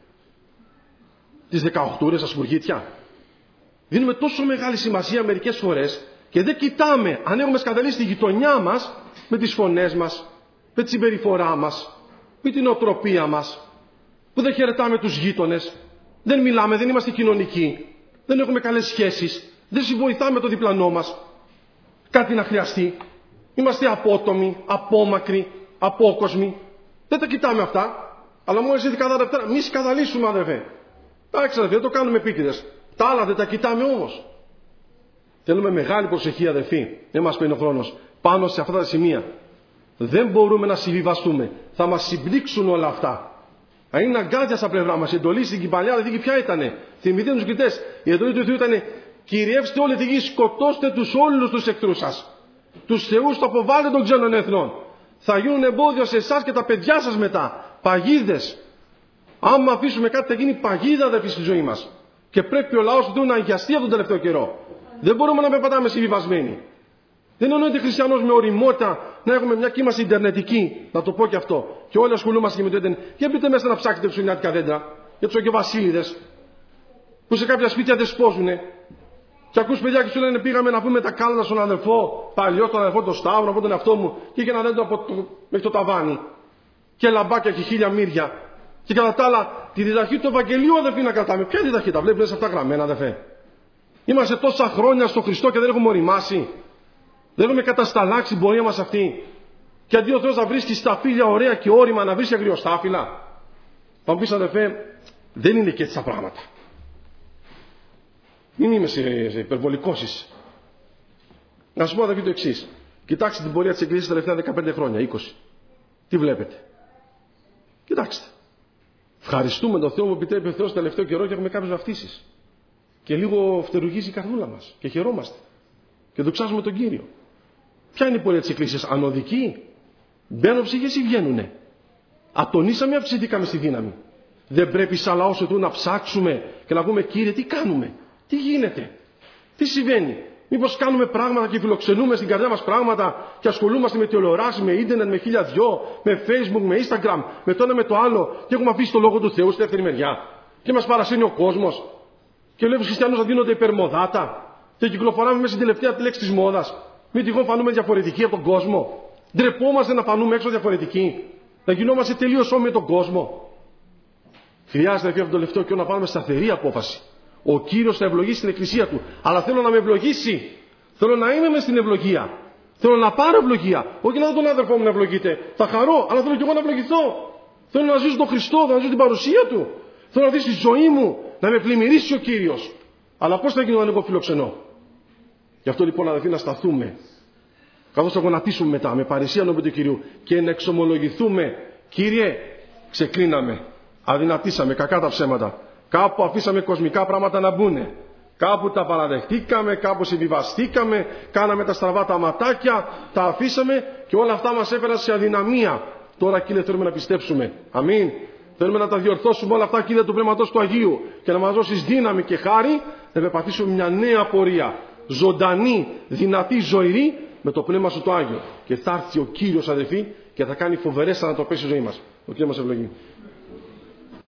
S1: Τις δεκαοκτώ ώρες ασπουργίτια. Δίνουμε τόσο μεγάλη σημασία μερικές φορές και δεν κοιτάμε αν έχουμε σκανδαλίσει τη γειτονιά μας με τις φωνές μας, με τη συμπεριφορά μας, με την οτροπία μας, που δεν χαιρετάμε τους γείτονες, δεν μιλάμε, δεν είμαστε κοινωνικοί, δεν έχουμε καλές σχέσεις, δεν συμβοηθάμε το διπλανό μας. Κάτι να χρειαστεί. Είμαστε απότομοι, απόμακροι, απόκοσμοι. Δεν τα κοιτάμε αυτά. Αλλά μόλις ήρθε κατά Δευτέρα, μη σκανδαλίσουμε, αδερφέ. Εντάξει, αδερφέ, δεν το κάνουμε επίτηδες. Τα άλλα δεν τα κοιτάμε όμως. Θέλουμε μεγάλη προσοχή, αδερφοί. Δεν μας παίρνει ο χρόνος. Πάνω σε αυτά τα σημεία. Δεν μπορούμε να συμβιβαστούμε. Θα μας συμπλήξουν όλα αυτά. Θα είναι αγκάθια στα πλευρά μας. Η εντολή στην παλιά διαθήκη ποια ήτανε? Θυμηθείτε τους κριτές. Η εντολή του Θεού ήτανε: κυριεύστε όλη τη γη, σκοτώστε τους όλους τους εχθρούς σας. Τους θεούς το αποβάλλετε των ξένων εθνών. Θα γίνουν εμπόδιο σε εσάς και τα παιδιά σας μετά. Παγίδες. Άμα αφήσουμε κάτι θα γίνει παγίδα, αδερφοί, στη ζωή μας. Και πρέπει ο λαός του Θεού να αγιαστεί αυτόν τον τελευταίο καιρό. Δεν μπορούμε να πεπατάμε συμβιβασμένοι. Δεν εννοείται χριστιανός με οριμότητα να έχουμε μια κύμαση ιντερνετική, να το πω και αυτό. Και όλοι ασχολούμαστε και με το ίντερνετ. Για μπείτε μέσα να ψάξετε ψουνιάτικα δέντρα, για τους Αγιοβασίλειδες, που σε κάποια σπίτια δεν σπόζουνε. Και ακούς παιδιά και σου λένε: πήγαμε να πούμε τα κάλνα στον αδερφό, παλιό τον αδερφό, τον Σταύρο, από τον εαυτό μου, και είχε ένα δέντρο από το, μέχρι το ταβάνι. Και λαμπάκια και χίλια μύρια. Και κατά τα άλλα, τη διδαχή του Ευαγγελίου, αδερφοί, να κρατάμε. Ποια διδαχή, τα βλέπεις αυτά γραμμένα, αδερφέ? Είμαστε τόσα χρόνια στο Χριστό και δεν έχουμε οριμάσει. Δεν έχουμε κατασταλάξει την πορεία μας αυτή. Και Και αντί ο Θεός να βρίσκει σταφύλια ωραία και όρημα, να βρίσκει αγριοστάφυλλα. Θα μου πεις, αδερφέ, δεν είναι και έτσι τα πράγματα. Μην είμαι σε, σε υπερβολικώσεις. Να σου πω, αδερφοί, το εξής. Κοιτάξτε την πορεία της Εκκλησίας τα τελευταία δεκαπέντε χρόνια, είκοσι. Τι βλέπετε? Κοιτάξτε. Ευχαριστούμε τον Θεό που επιτρέπει ο Θεός το τελευταίο καιρό και έχουμε κάποιες βαφτίσεις. Και λίγο φτερουγίζει η καρδούλα μας. Και χαιρόμαστε. Και δοξάζουμε τον Κύριο. Ποια είναι η πορεία της Εκκλησίας? Ανωδική? Μπαίνουν ψυχές ή βγαίνουνε? Ατονίσαμε ή αυξηθήκαμε στη δύναμη? Δεν πρέπει σαν λαός του να ψάξουμε και να πούμε, Κύριε, τι κάνουμε? Τι γίνεται? Τι συμβαίνει? Μήπως κάνουμε πράγματα και φιλοξενούμε στην καρδιά μας πράγματα και ασχολούμαστε με τηλεοράση, με ίντερνετ, με χίλια δυο, με Facebook, με Instagram, με το ένα με το άλλο και έχουμε αφήσει το λόγο του Θεού στη δεύτερη μεριά και μας παρασύνει ο κόσμος και βλέπεις χριστιανούς να δίνονται υπερμοδάτα και κυκλοφοράμε μέσα στην τελευταία λέξη της μόδας. Μην τυχόν φανούμε διαφορετικοί από τον κόσμο. Ντρεπόμαστε να φανούμε έξω διαφορετικοί. Να γινόμαστε τελείως όμοιοι με τον κόσμο. Χρειάζεται από τον τελευταίο καιρό να πάρουμε σταθερή απόφαση. Ο Κύριος θα ευλογήσει την Εκκλησία Του. Αλλά θέλω να με ευλογήσει. Θέλω να είμαι μες στην ευλογία. Θέλω να πάρω ευλογία. Όχι να δω τον αδερφό μου να ευλογείται. Θα χαρώ, αλλά θέλω και εγώ να ευλογηθώ. Θέλω να ζήσω τον Χριστό, να ζήσω την παρουσία Του. Θέλω να δει στη ζωή μου να με πλημμυρίσει ο Κύριος. Αλλά πώς θα γίνω αν εγώ φιλοξενώ? Γι' αυτό λοιπόν, αδερφοί, να σταθούμε. Καθώς θα γονατίσουμε μετά με παρησία ενώπιον του Κυρίου και να εξομολογηθούμε. Κύριε, ξεκλίναμε. Αδυνατήσαμε, κακά τα ψέματα. Κάπου αφήσαμε κοσμικά πράγματα να μπουνε. Κάπου τα παραδεχτήκαμε, κάπου συμβιβαστήκαμε, κάναμε τα στραβά τα ματάκια, τα αφήσαμε και όλα αυτά μας έφεραν σε αδυναμία. Τώρα, Κύριε, θέλουμε να πιστέψουμε. Αμήν. Θέλουμε να τα διορθώσουμε όλα αυτά, Κύριε, του Πνεύματος του Αγίου και να μας δώσεις δύναμη και χάρη να περπατήσουμε μια νέα πορεία. Ζωντανή, δυνατή, ζωηρή με το Πνεύμα Σου το Άγιο. Και θα έρθει ο Κύριος, αδελφοί, και θα κάνει φοβερές ανατροπές στη ζωή μας. Ο Κύριος μας ευλογεί.